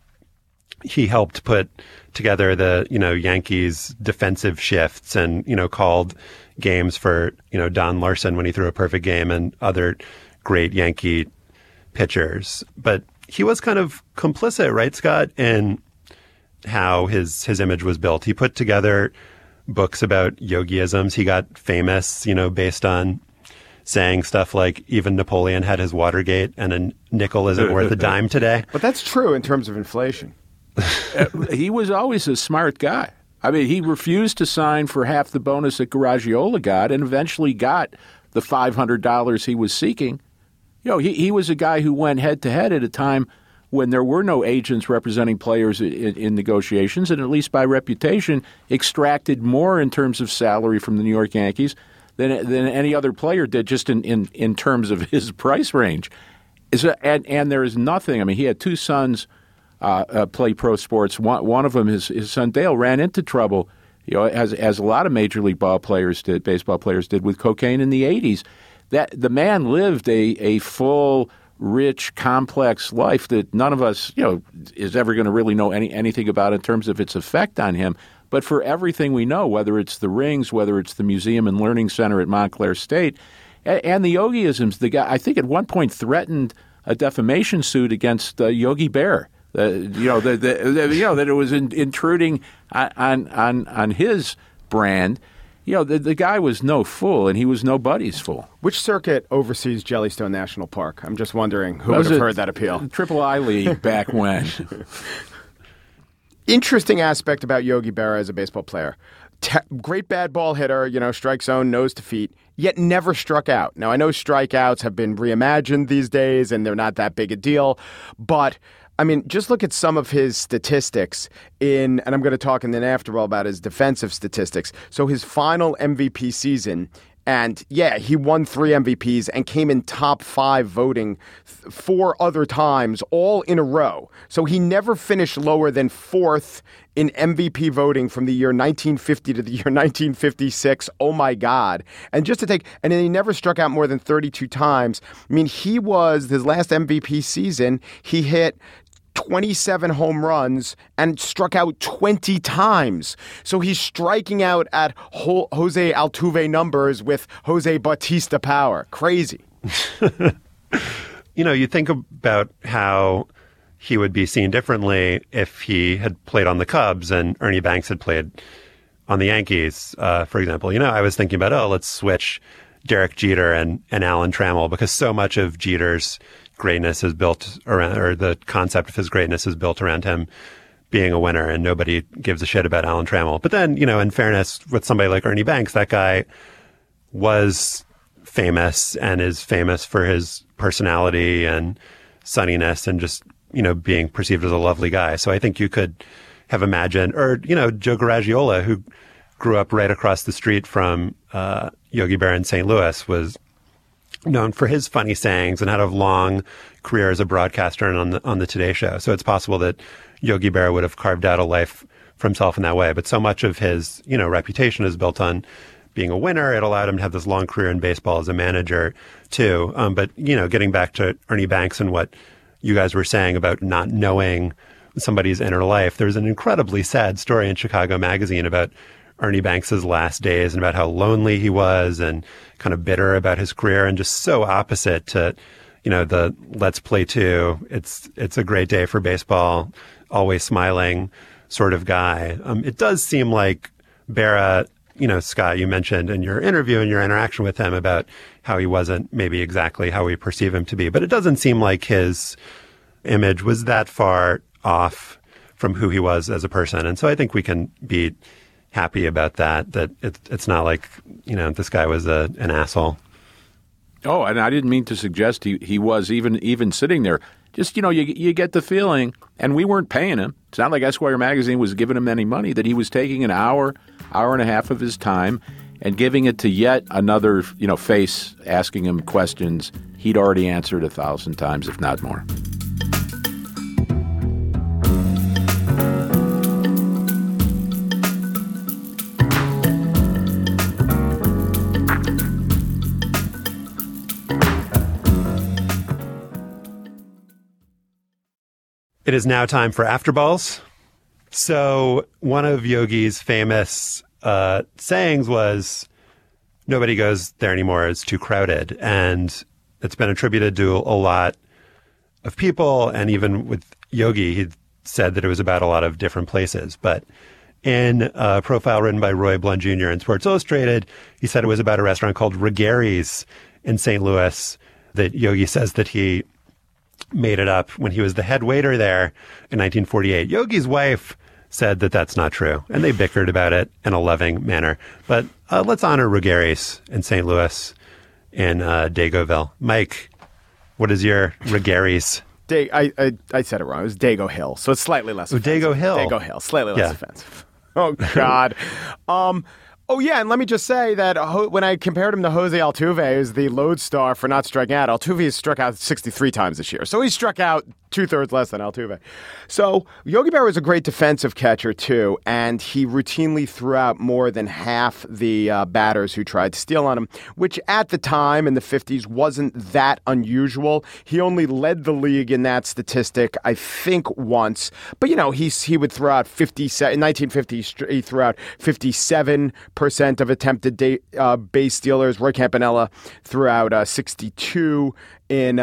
he helped put together the, Yankees defensive shifts and, called games for, Don Larson when he threw a perfect game and other great Yankee pitchers. But he was kind of complicit, right, Scott, in how his image was built. He put together books about yogiisms. He got famous, based on saying stuff like even Napoleon had his Watergate and a nickel isn't worth a dime today. But that's true in terms of inflation. He was always a smart guy. I mean, he refused to sign for half the bonus that Garagiola got and eventually got the $500 he was seeking. He was a guy who went head-to-head at a time when there were no agents representing players in negotiations, and at least by reputation, extracted more in terms of salary from the New York Yankees than any other player did, just in terms of his price range. And there is nothing. I mean, he had two sons play pro sports. One of them, his son Dale, ran into trouble, as a lot of Major League baseball players did with cocaine in the 80s. That the man lived a full, rich, complex life that none of us, is ever going to really know anything about in terms of its effect on him. But for everything we know, whether it's the rings, whether it's the Museum and Learning Center at Montclair State, and the yogiisms, the guy, I think at one point threatened a defamation suit against Yogi Berra. That it was intruding on his brand. The guy was no fool, and he was nobody's fool. Which circuit oversees Jellystone National Park? I'm just wondering who would have heard that appeal. Triple I League back when. Interesting aspect about Yogi Berra as a baseball player. Great bad ball hitter, strike zone, nose to feet, yet never struck out. Now, I know strikeouts have been reimagined these days, and they're not that big a deal, but just look at some of his statistics and I'm going to talk in then after all about his defensive statistics. So his final MVP season, and he won 3 MVPs and came in top 5 voting 4 other times, all in a row. So he never finished lower than 4th in MVP voting from the year 1950 to the year 1956. Oh my God. And then he never struck out more than 32 times. He was, his last MVP season, he hit 27 home runs and struck out 20 times. So he's striking out at Jose Altuve numbers with Jose Bautista power. Crazy. You think about how he would be seen differently if he had played on the Cubs and Ernie Banks had played on the Yankees, for example. I was thinking about, let's switch Derek Jeter and Alan Trammell, because so much of Jeter's greatness is built around, or the concept of his greatness is built around him being a winner, and nobody gives a shit about Alan Trammell. But then, in fairness, with somebody like Ernie Banks, that guy was famous and is famous for his personality and sunniness and just, being perceived as a lovely guy. So I think you could have imagined, or, Joe Garagiola, who grew up right across the street from Yogi Berra in St. Louis, was known for his funny sayings and had a long career as a broadcaster and on the Today Show. So it's possible that Yogi Berra would have carved out a life for himself in that way. But so much of his, reputation is built on being a winner. It allowed him to have this long career in baseball as a manager, too. But, getting back to Ernie Banks and what you guys were saying about not knowing somebody's inner life, there's an incredibly sad story in Chicago Magazine about Ernie Banks's last days and about how lonely he was and kind of bitter about his career and just so opposite to, the let's play two. It's a great day for baseball, always smiling sort of guy. It does seem like Berra, Scott, you mentioned in your interview and your interaction with him about how he wasn't maybe exactly how we perceive him to be, but it doesn't seem like his image was that far off from who he was as a person. And so I think we can be happy about that it's not like, this guy was an asshole. Oh, and I didn't mean to suggest he was even sitting there. Just, you get the feeling, and we weren't paying him. It's not like Esquire Magazine was giving him any money, that he was taking an hour and a half of his time and giving it to yet another, face asking him questions he'd already answered 1,000 times, if not more. It is now time for AfterBalls. So one of Yogi's famous sayings was, nobody goes there anymore, it's too crowded. And it's been attributed to a lot of people. And even with Yogi, he said that it was about a lot of different places. But in a profile written by Roy Blunt Jr. in Sports Illustrated, he said it was about a restaurant called Ruggieri's in St. Louis that Yogi says that he made it up when he was the head waiter there in 1948. Yogi's wife said that that's not true, and they bickered about it in a loving manner. But let's honor Ruggieri's in St. Louis in Dagoville. Mike, what is your Ruggieri's? I said it wrong. It was Dago Hill, so it's slightly less offensive. Dago Hill. Dago Hill, slightly less offensive. Oh, God. Oh, yeah, and let me just say that when I compared him to Jose Altuve, who's the lodestar for not striking out, Altuve has struck out 63 times this year. So he struck out 2/3 less than Altuve. So Yogi Berra was a great defensive catcher, too, and he routinely threw out more than half the batters who tried to steal on him, which at the time in the 50s wasn't that unusual. He only led the league in that statistic, I think, once. But, he would throw out 57. In 1950, he threw out 57% of attempted base stealers. Roy Campanella threw out 62. In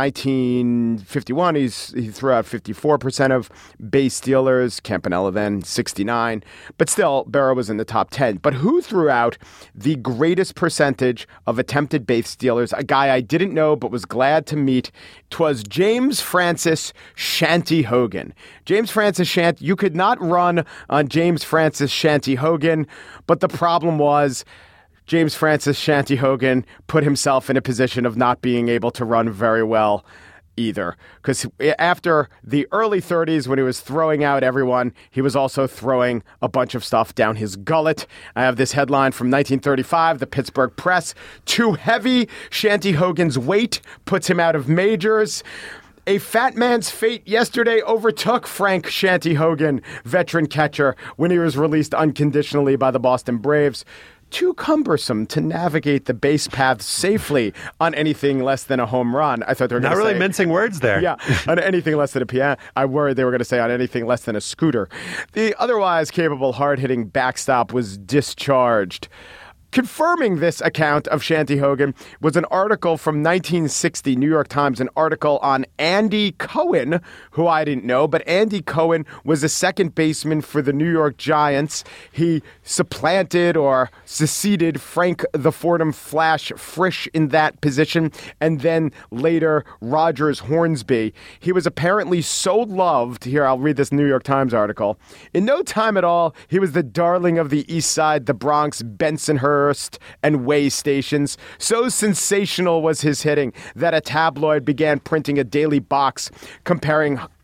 1951, he threw out 54% of base stealers. Campanella then 69. But still, Berra was in the top 10. But who threw out the greatest percentage of attempted base stealers? A guy I didn't know but was glad to meet. 'Twas James Francis Shanty Hogan. James Francis Shanty. You could not run on James Francis Shanty Hogan, but the problem was James Francis Shanty Hogan put himself in a position of not being able to run very well either. Because after the early 30s, when he was throwing out everyone, he was also throwing a bunch of stuff down his gullet. I have this headline from 1935, the Pittsburgh Press. Too heavy, Shanty Hogan's weight puts him out of majors. A fat man's fate yesterday overtook Frank Shanty Hogan, veteran catcher, when he was released unconditionally by the Boston Braves. Too cumbersome to navigate the base path safely on anything less than a home run. I thought they were not really mincing words there. Yeah, on anything less than a piano. I worried they were going to say on anything less than a scooter. The otherwise capable, hard-hitting backstop was discharged. Confirming this account of Shanty Hogan was an article from 1960, New York Times, an article on Andy Cohen, who I didn't know, but Andy Cohen was a second baseman for the New York Giants. He supplanted or succeeded Frank the Fordham Flash Frisch in that position, and then later Rogers Hornsby. He was apparently so loved, here I'll read this New York Times article, in no time at all, he was the darling of the East Side, the Bronx, Bensonhurst, and Way stations. So sensational was his hitting that a tabloid began printing a daily box comparing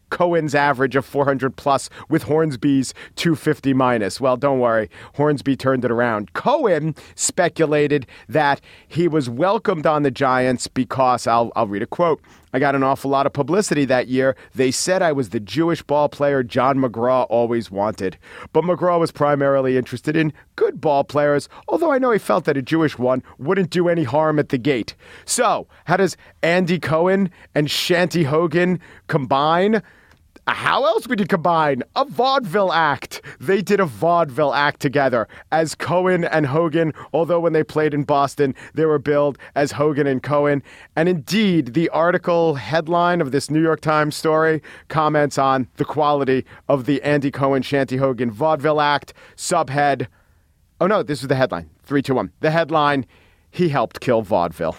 Cohen's average of 400 plus with Hornsby's 250 minus. Well, don't worry. Hornsby turned it around. Cohen speculated that he was welcomed on the Giants because, I'll read a quote, "I got an awful lot of publicity that year. They said I was the Jewish ball player John McGraw always wanted. But McGraw was primarily interested in good ball players, although I know he felt that a Jewish one wouldn't do any harm at the gate." So, how does Andy Cohen and Shanty Hogan combine? How else would you combine? A vaudeville act. They did a vaudeville act together as Cohen and Hogan, although when they played in Boston, they were billed as Hogan and Cohen. And indeed, the article headline of this New York Times story comments on the quality of the Andy Cohen, Shanty Hogan vaudeville act. Subhead, oh no, this is the headline. 3, 2, 1. The headline, he helped kill vaudeville.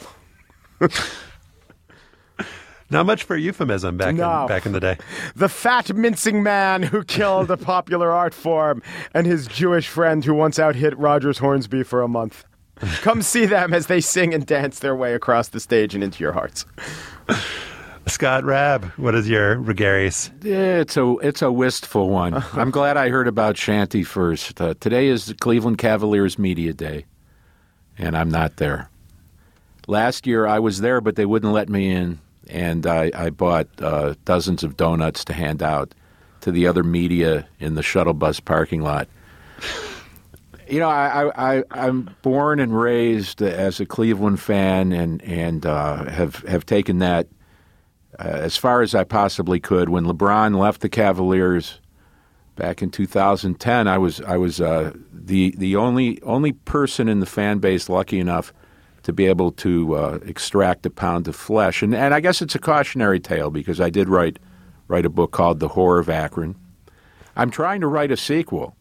Not much for euphemism back in the day. The fat mincing man who killed a popular art form and his Jewish friend who once out-hit Rogers Hornsby for a month. Come see them as they sing and dance their way across the stage and into your hearts. Scott Rabb, what is your gregarious? It's a wistful one. I'm glad I heard about Shanty first. Today is the Cleveland Cavaliers Media Day, and I'm not there. Last year I was there, but they wouldn't let me in. And I bought dozens of donuts to hand out to the other media in the shuttle bus parking lot. You know, I'm born and raised as a Cleveland fan, and have taken that as far as I possibly could. When LeBron left the Cavaliers back in 2010, I was the only person in the fan base lucky enough to be able to extract a pound of flesh. And I guess it's a cautionary tale because I did write a book called The Horror of Akron. I'm trying to write a sequel.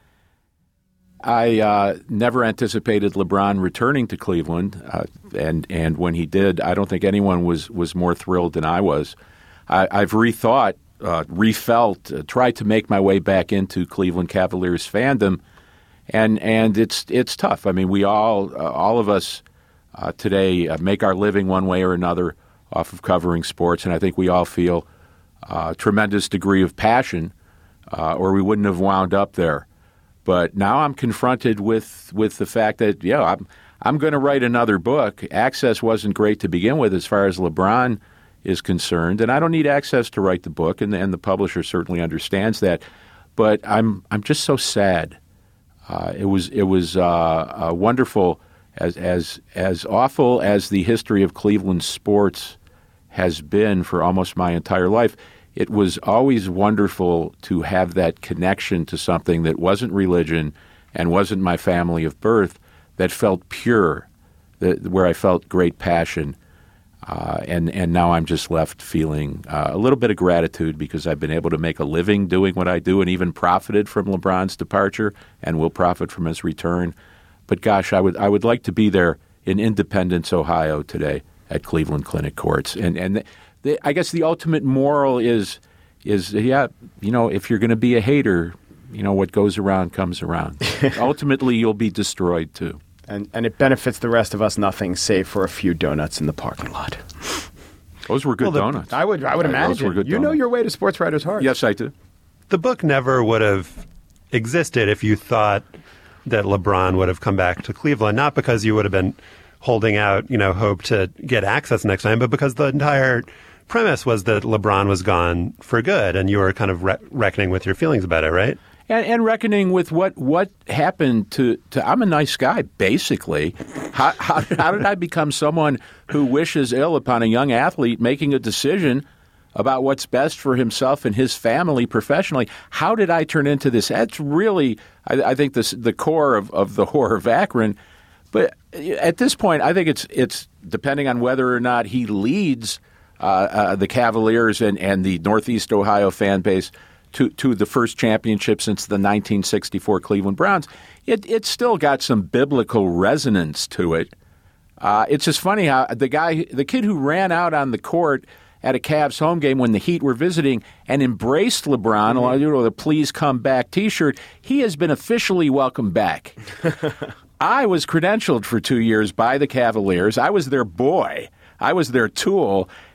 I never anticipated LeBron returning to Cleveland, and when he did, I don't think anyone was more thrilled than I was. I've rethought, refelt, tried to make my way back into Cleveland Cavaliers fandom, and it's tough. I mean, we all of us today make our living one way or another off of covering sports, and I think we all feel a tremendous degree of passion, or we wouldn't have wound up there. But now I'm confronted with the fact that, I'm going to write another book. Access wasn't great to begin with as far as LeBron is concerned, and I don't need access to write the book, and the publisher certainly understands that. But I'm just so sad. It was wonderful. As awful as the history of Cleveland sports has been for almost my entire life, it was always wonderful to have that connection to something that wasn't religion and wasn't my family of birth, that felt pure, where I felt great passion. And now I'm just left feeling a little bit of gratitude because I've been able to make a living doing what I do and even profited from LeBron's departure and will profit from his return. But gosh, I would like to be there in Independence, Ohio today at Cleveland Clinic Courts. And I guess the ultimate moral is if you're going to be a hater, what goes around comes around. Ultimately, you'll be destroyed too. And it benefits the rest of us nothing save for a few donuts in the parking lot. Those were good donuts. I would imagine. Those were good you know donuts. your way to sports writers' hearts. Yes, I do. The book never would have existed if you thought that LeBron would have come back to Cleveland, not because you would have been holding out, hope to get access next time, but because the entire premise was that LeBron was gone for good, and you were kind of reckoning with your feelings about it, right? And reckoning with what happened to I'm a nice guy, basically. How did I become someone who wishes ill upon a young athlete making a decision about what's best for himself and his family professionally? How did I turn into this? That's really, I think, the core of the Horror of Akron. But at this point, I think it's depending on whether or not he leads the Cavaliers and the Northeast Ohio fan base to the first championship since the 1964 Cleveland Browns. It's still got some biblical resonance to it. It's just funny how the kid who ran out on the court at a Cavs home game when the Heat were visiting and embraced LeBron, the Please Come Back T-shirt, he has been officially welcomed back. I was credentialed for 2 years by the Cavaliers. I was their boy. I was their tool.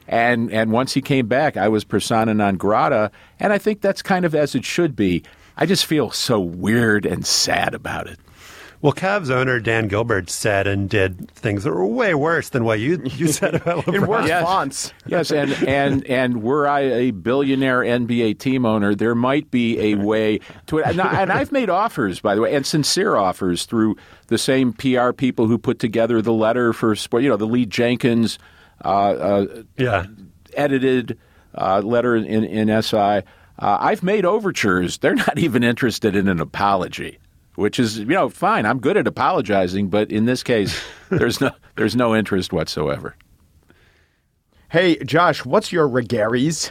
And once he came back, I was persona non grata, and I think that's kind of as it should be. I just feel so weird and sad about it. Well, Cavs owner Dan Gilbert said and did things that were way worse than what you said about LeBron. In worse Yes. fonts. Yes, and were I a billionaire NBA team owner, there might be a way to. And I've made offers, by the way, and sincere offers through the same PR people who put together the letter for sport. The Lee Jenkins edited letter in SI. I've made overtures. They're not even interested in an apology. Which is, fine. I'm good at apologizing, but in this case, there's no interest whatsoever. Hey, Josh, what's your regaries?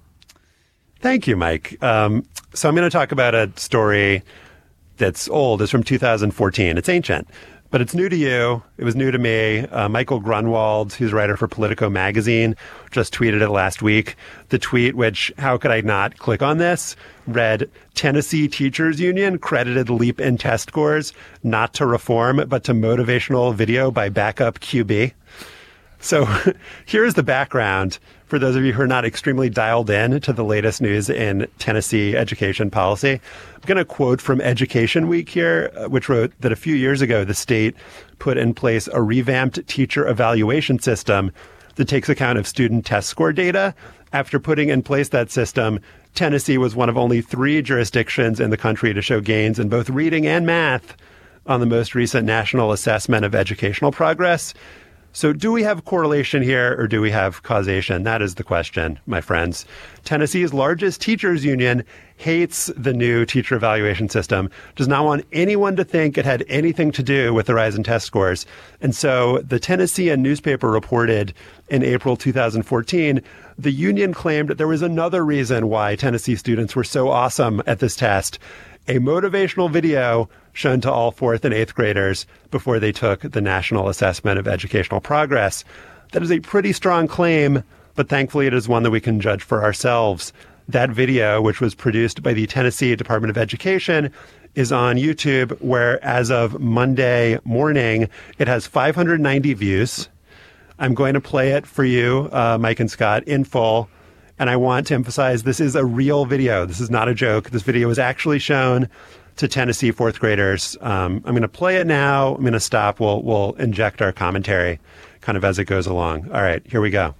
Thank you, Mike. So I'm going to talk about a story that's old. It's from 2014. It's ancient, but it's new to you. It was new to me. Michael Grunwald, who's a writer for Politico magazine, just tweeted it last week. The tweet, which, how could I not click on this, read, Tennessee Teachers Union credited leap in test scores, not to reform, but to motivational video by backup QB. So here's the background for those of you who are not extremely dialed in to the latest news in Tennessee education policy. I'm going to quote from Education Week here, which wrote that a few years ago, the state put in place a revamped teacher evaluation system that takes account of student test score data. After putting in place that system, Tennessee was one of only 3 jurisdictions in the country to show gains in both reading and math on the most recent National Assessment of Educational Progress. So do we have correlation here or do we have causation? That is the question, my friends. Tennessee's largest teachers union hates the new teacher evaluation system, does not want anyone to think it had anything to do with the rise in test scores. And so the Tennessean newspaper reported in April 2014, the union claimed there was another reason why Tennessee students were so awesome at this test. A motivational video shown to all 4th and 8th graders before they took the National Assessment of Educational Progress. That is a pretty strong claim, but thankfully it is one that we can judge for ourselves. That video, which was produced by the Tennessee Department of Education, is on YouTube, where as of Monday morning, it has 590 views. I'm going to play it for you, Mike and Scott, in full. And I want to emphasize this is a real video. This is not a joke. This video was actually shown to Tennessee 4th graders. I'm going to play it now. I'm going to stop. We'll inject our commentary kind of as it goes along. All right, here we go.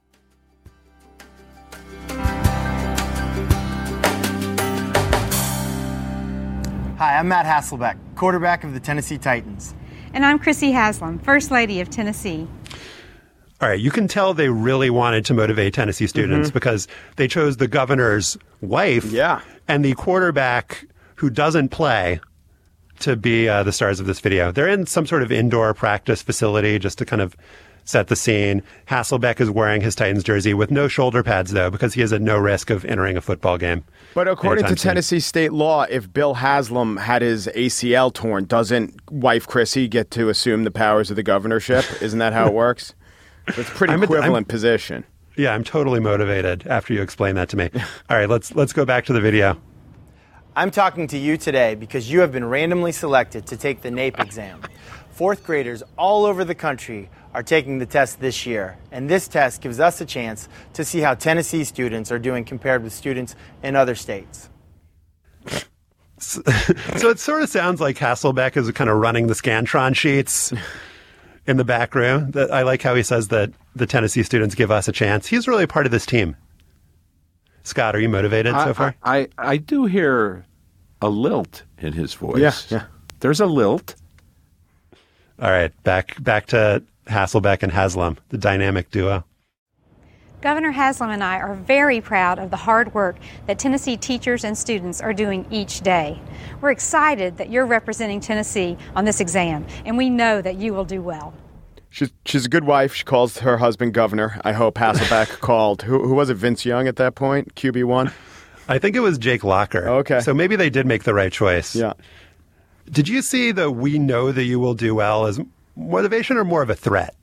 Hi, I'm Matt Hasselbeck, quarterback of the Tennessee Titans. And I'm Chrissy Haslam, First Lady of Tennessee. All right, you can tell they really wanted to motivate Tennessee students because they chose the governor's wife and the quarterback who doesn't play to be the stars of this video. They're in some sort of indoor practice facility just to kind of set the scene. Hasselbeck is wearing his Titans jersey with no shoulder pads, though, because he is at no risk of entering a football game. But according to Tennessee state law, if Bill Haslam had his ACL torn, doesn't wife Chrissy get to assume the powers of the governorship? Isn't that how it works? So it's a pretty equivalent position. Yeah, I'm totally motivated after you explain that to me. All right, let's go back to the video. I'm talking to you today because you have been randomly selected to take the NAEP exam. 4th graders all over the country are taking the test this year, and this test gives us a chance to see how Tennessee students are doing compared with students in other states. So it sort of sounds like Hasselbeck is kind of running the Scantron sheets in the back room. I like how he says that the Tennessee students give us a chance. He's really a part of this team. Scott, are you motivated so far? I do hear a lilt in his voice. Yeah. There's a lilt. All right, back to Hasselbeck and Haslam, the dynamic duo. Governor Haslam and I are very proud of the hard work that Tennessee teachers and students are doing each day. We're excited that you're representing Tennessee on this exam, and we know that you will do well. She's a good wife. She calls her husband governor. I hope Hasselbeck called. Who was it, Vince Young at that point, QB1? I think it was Jake Locker. Okay. So maybe they did make the right choice. Yeah. Did you see the "we know that you will do well" as motivation or more of a threat?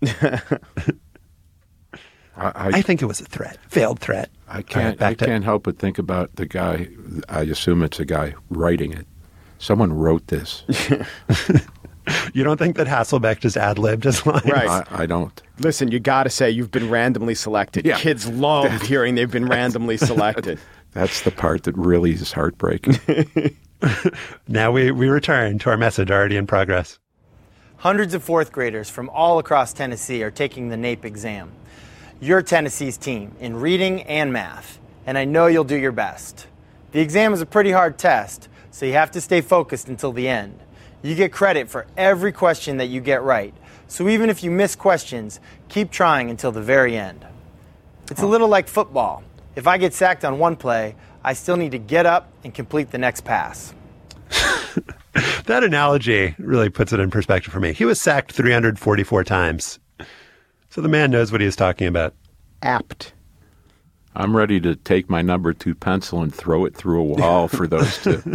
I think it was a threat, failed threat. I can't help but think about the guy. I assume it's a guy writing it. Someone wrote this. You don't think that Hasselbeck just ad-libbed his lines? Right. I don't. Listen, you got to say you've been randomly selected. Yeah. Kids love hearing they've been randomly selected. That's the part that really is heartbreaking. Now we return to our message already in progress. Hundreds of fourth graders from all across Tennessee are taking the NAEP exam. You're Tennessee's team in reading and math, and I know you'll do your best. The exam is a pretty hard test, so you have to stay focused until the end. You get credit for every question that you get right, so even if you miss questions, keep trying until the very end. It's a little like football. If I get sacked on one play, I still need to get up and complete the next pass. That analogy really puts it in perspective for me. He was sacked 344 times. So the man knows what he is talking about. Apt. I'm ready to take my number 2 pencil and throw it through a wall for those two.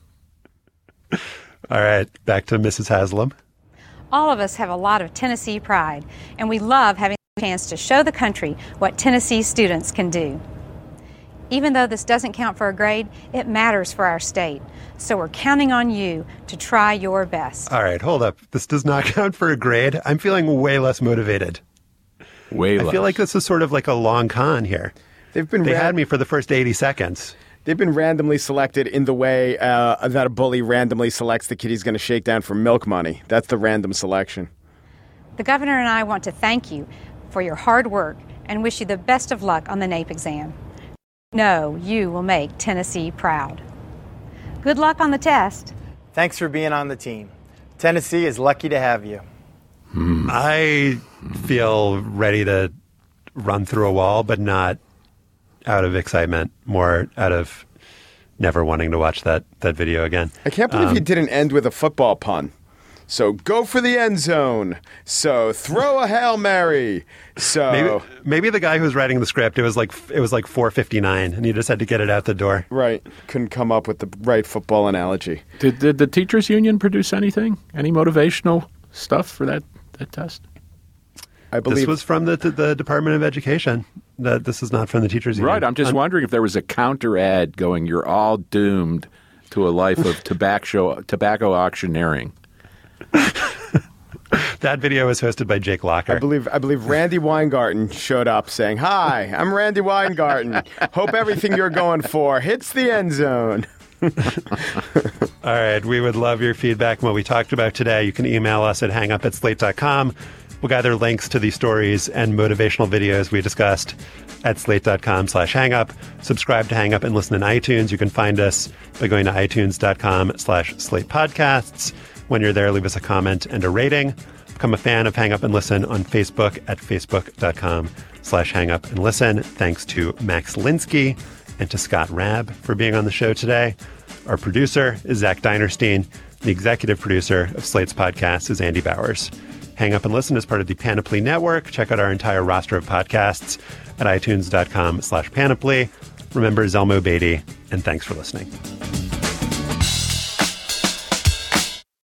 All right, back to Mrs. Haslam. All of us have a lot of Tennessee pride, and we love having the chance to show the country what Tennessee students can do. Even though this doesn't count for a grade, it matters for our state. So we're counting on you to try your best. All right, hold up. This does not count for a grade. I'm feeling way less motivated. Way less. I feel like this is sort of like a long con here. They had me for the first 80 seconds. They've been randomly selected in the way that a bully randomly selects the kid he's going to shake down for milk money. That's the random selection. The governor and I want to thank you for your hard work and wish you the best of luck on the NAEP exam. No, you will make Tennessee proud. Good luck on the test. Thanks for being on the team. Tennessee is lucky to have you. I feel ready to run through a wall, but not out of excitement, more out of never wanting to watch that video again. I can't believe you didn't end with a football pun. So go for the end zone. So throw a Hail Mary. So maybe the guy who was writing the script, it was like 4:59, and he just had to get it out the door. Right. Couldn't come up with the right football analogy. Did the teachers union produce anything? Any motivational stuff for that test? I believe this was from the Department of Education. This is not from the teachers union. Right. I'm just wondering if there was a counter ad going, "You're all doomed to a life of tobacco auctioneering." That video was hosted by Jake Locker. I believe Randy Weingarten showed up saying, "Hi, I'm Randy Weingarten. Hope everything you're going for hits the end zone." All right. We would love your feedback on what we talked about today. You can email us at hangup@slate.com. We'll gather links to these stories and motivational videos we discussed at slate.com/hangup. Subscribe to Hang Up and listen in iTunes. You can find us by going to itunes.com/slate podcasts. When you're there, leave us a comment and a rating. Become a fan of Hang Up and Listen on Facebook at facebook.com/hangup and listen. Thanks to Max Linsky and to Scott Rabb for being on the show today. Our producer is Zach Dinerstein. The executive producer of Slate's podcast is Andy Bowers. Hang Up and Listen is part of the Panoply Network. Check out our entire roster of podcasts at itunes.com/panoply. Remember Zelmo Beatty, and thanks for listening.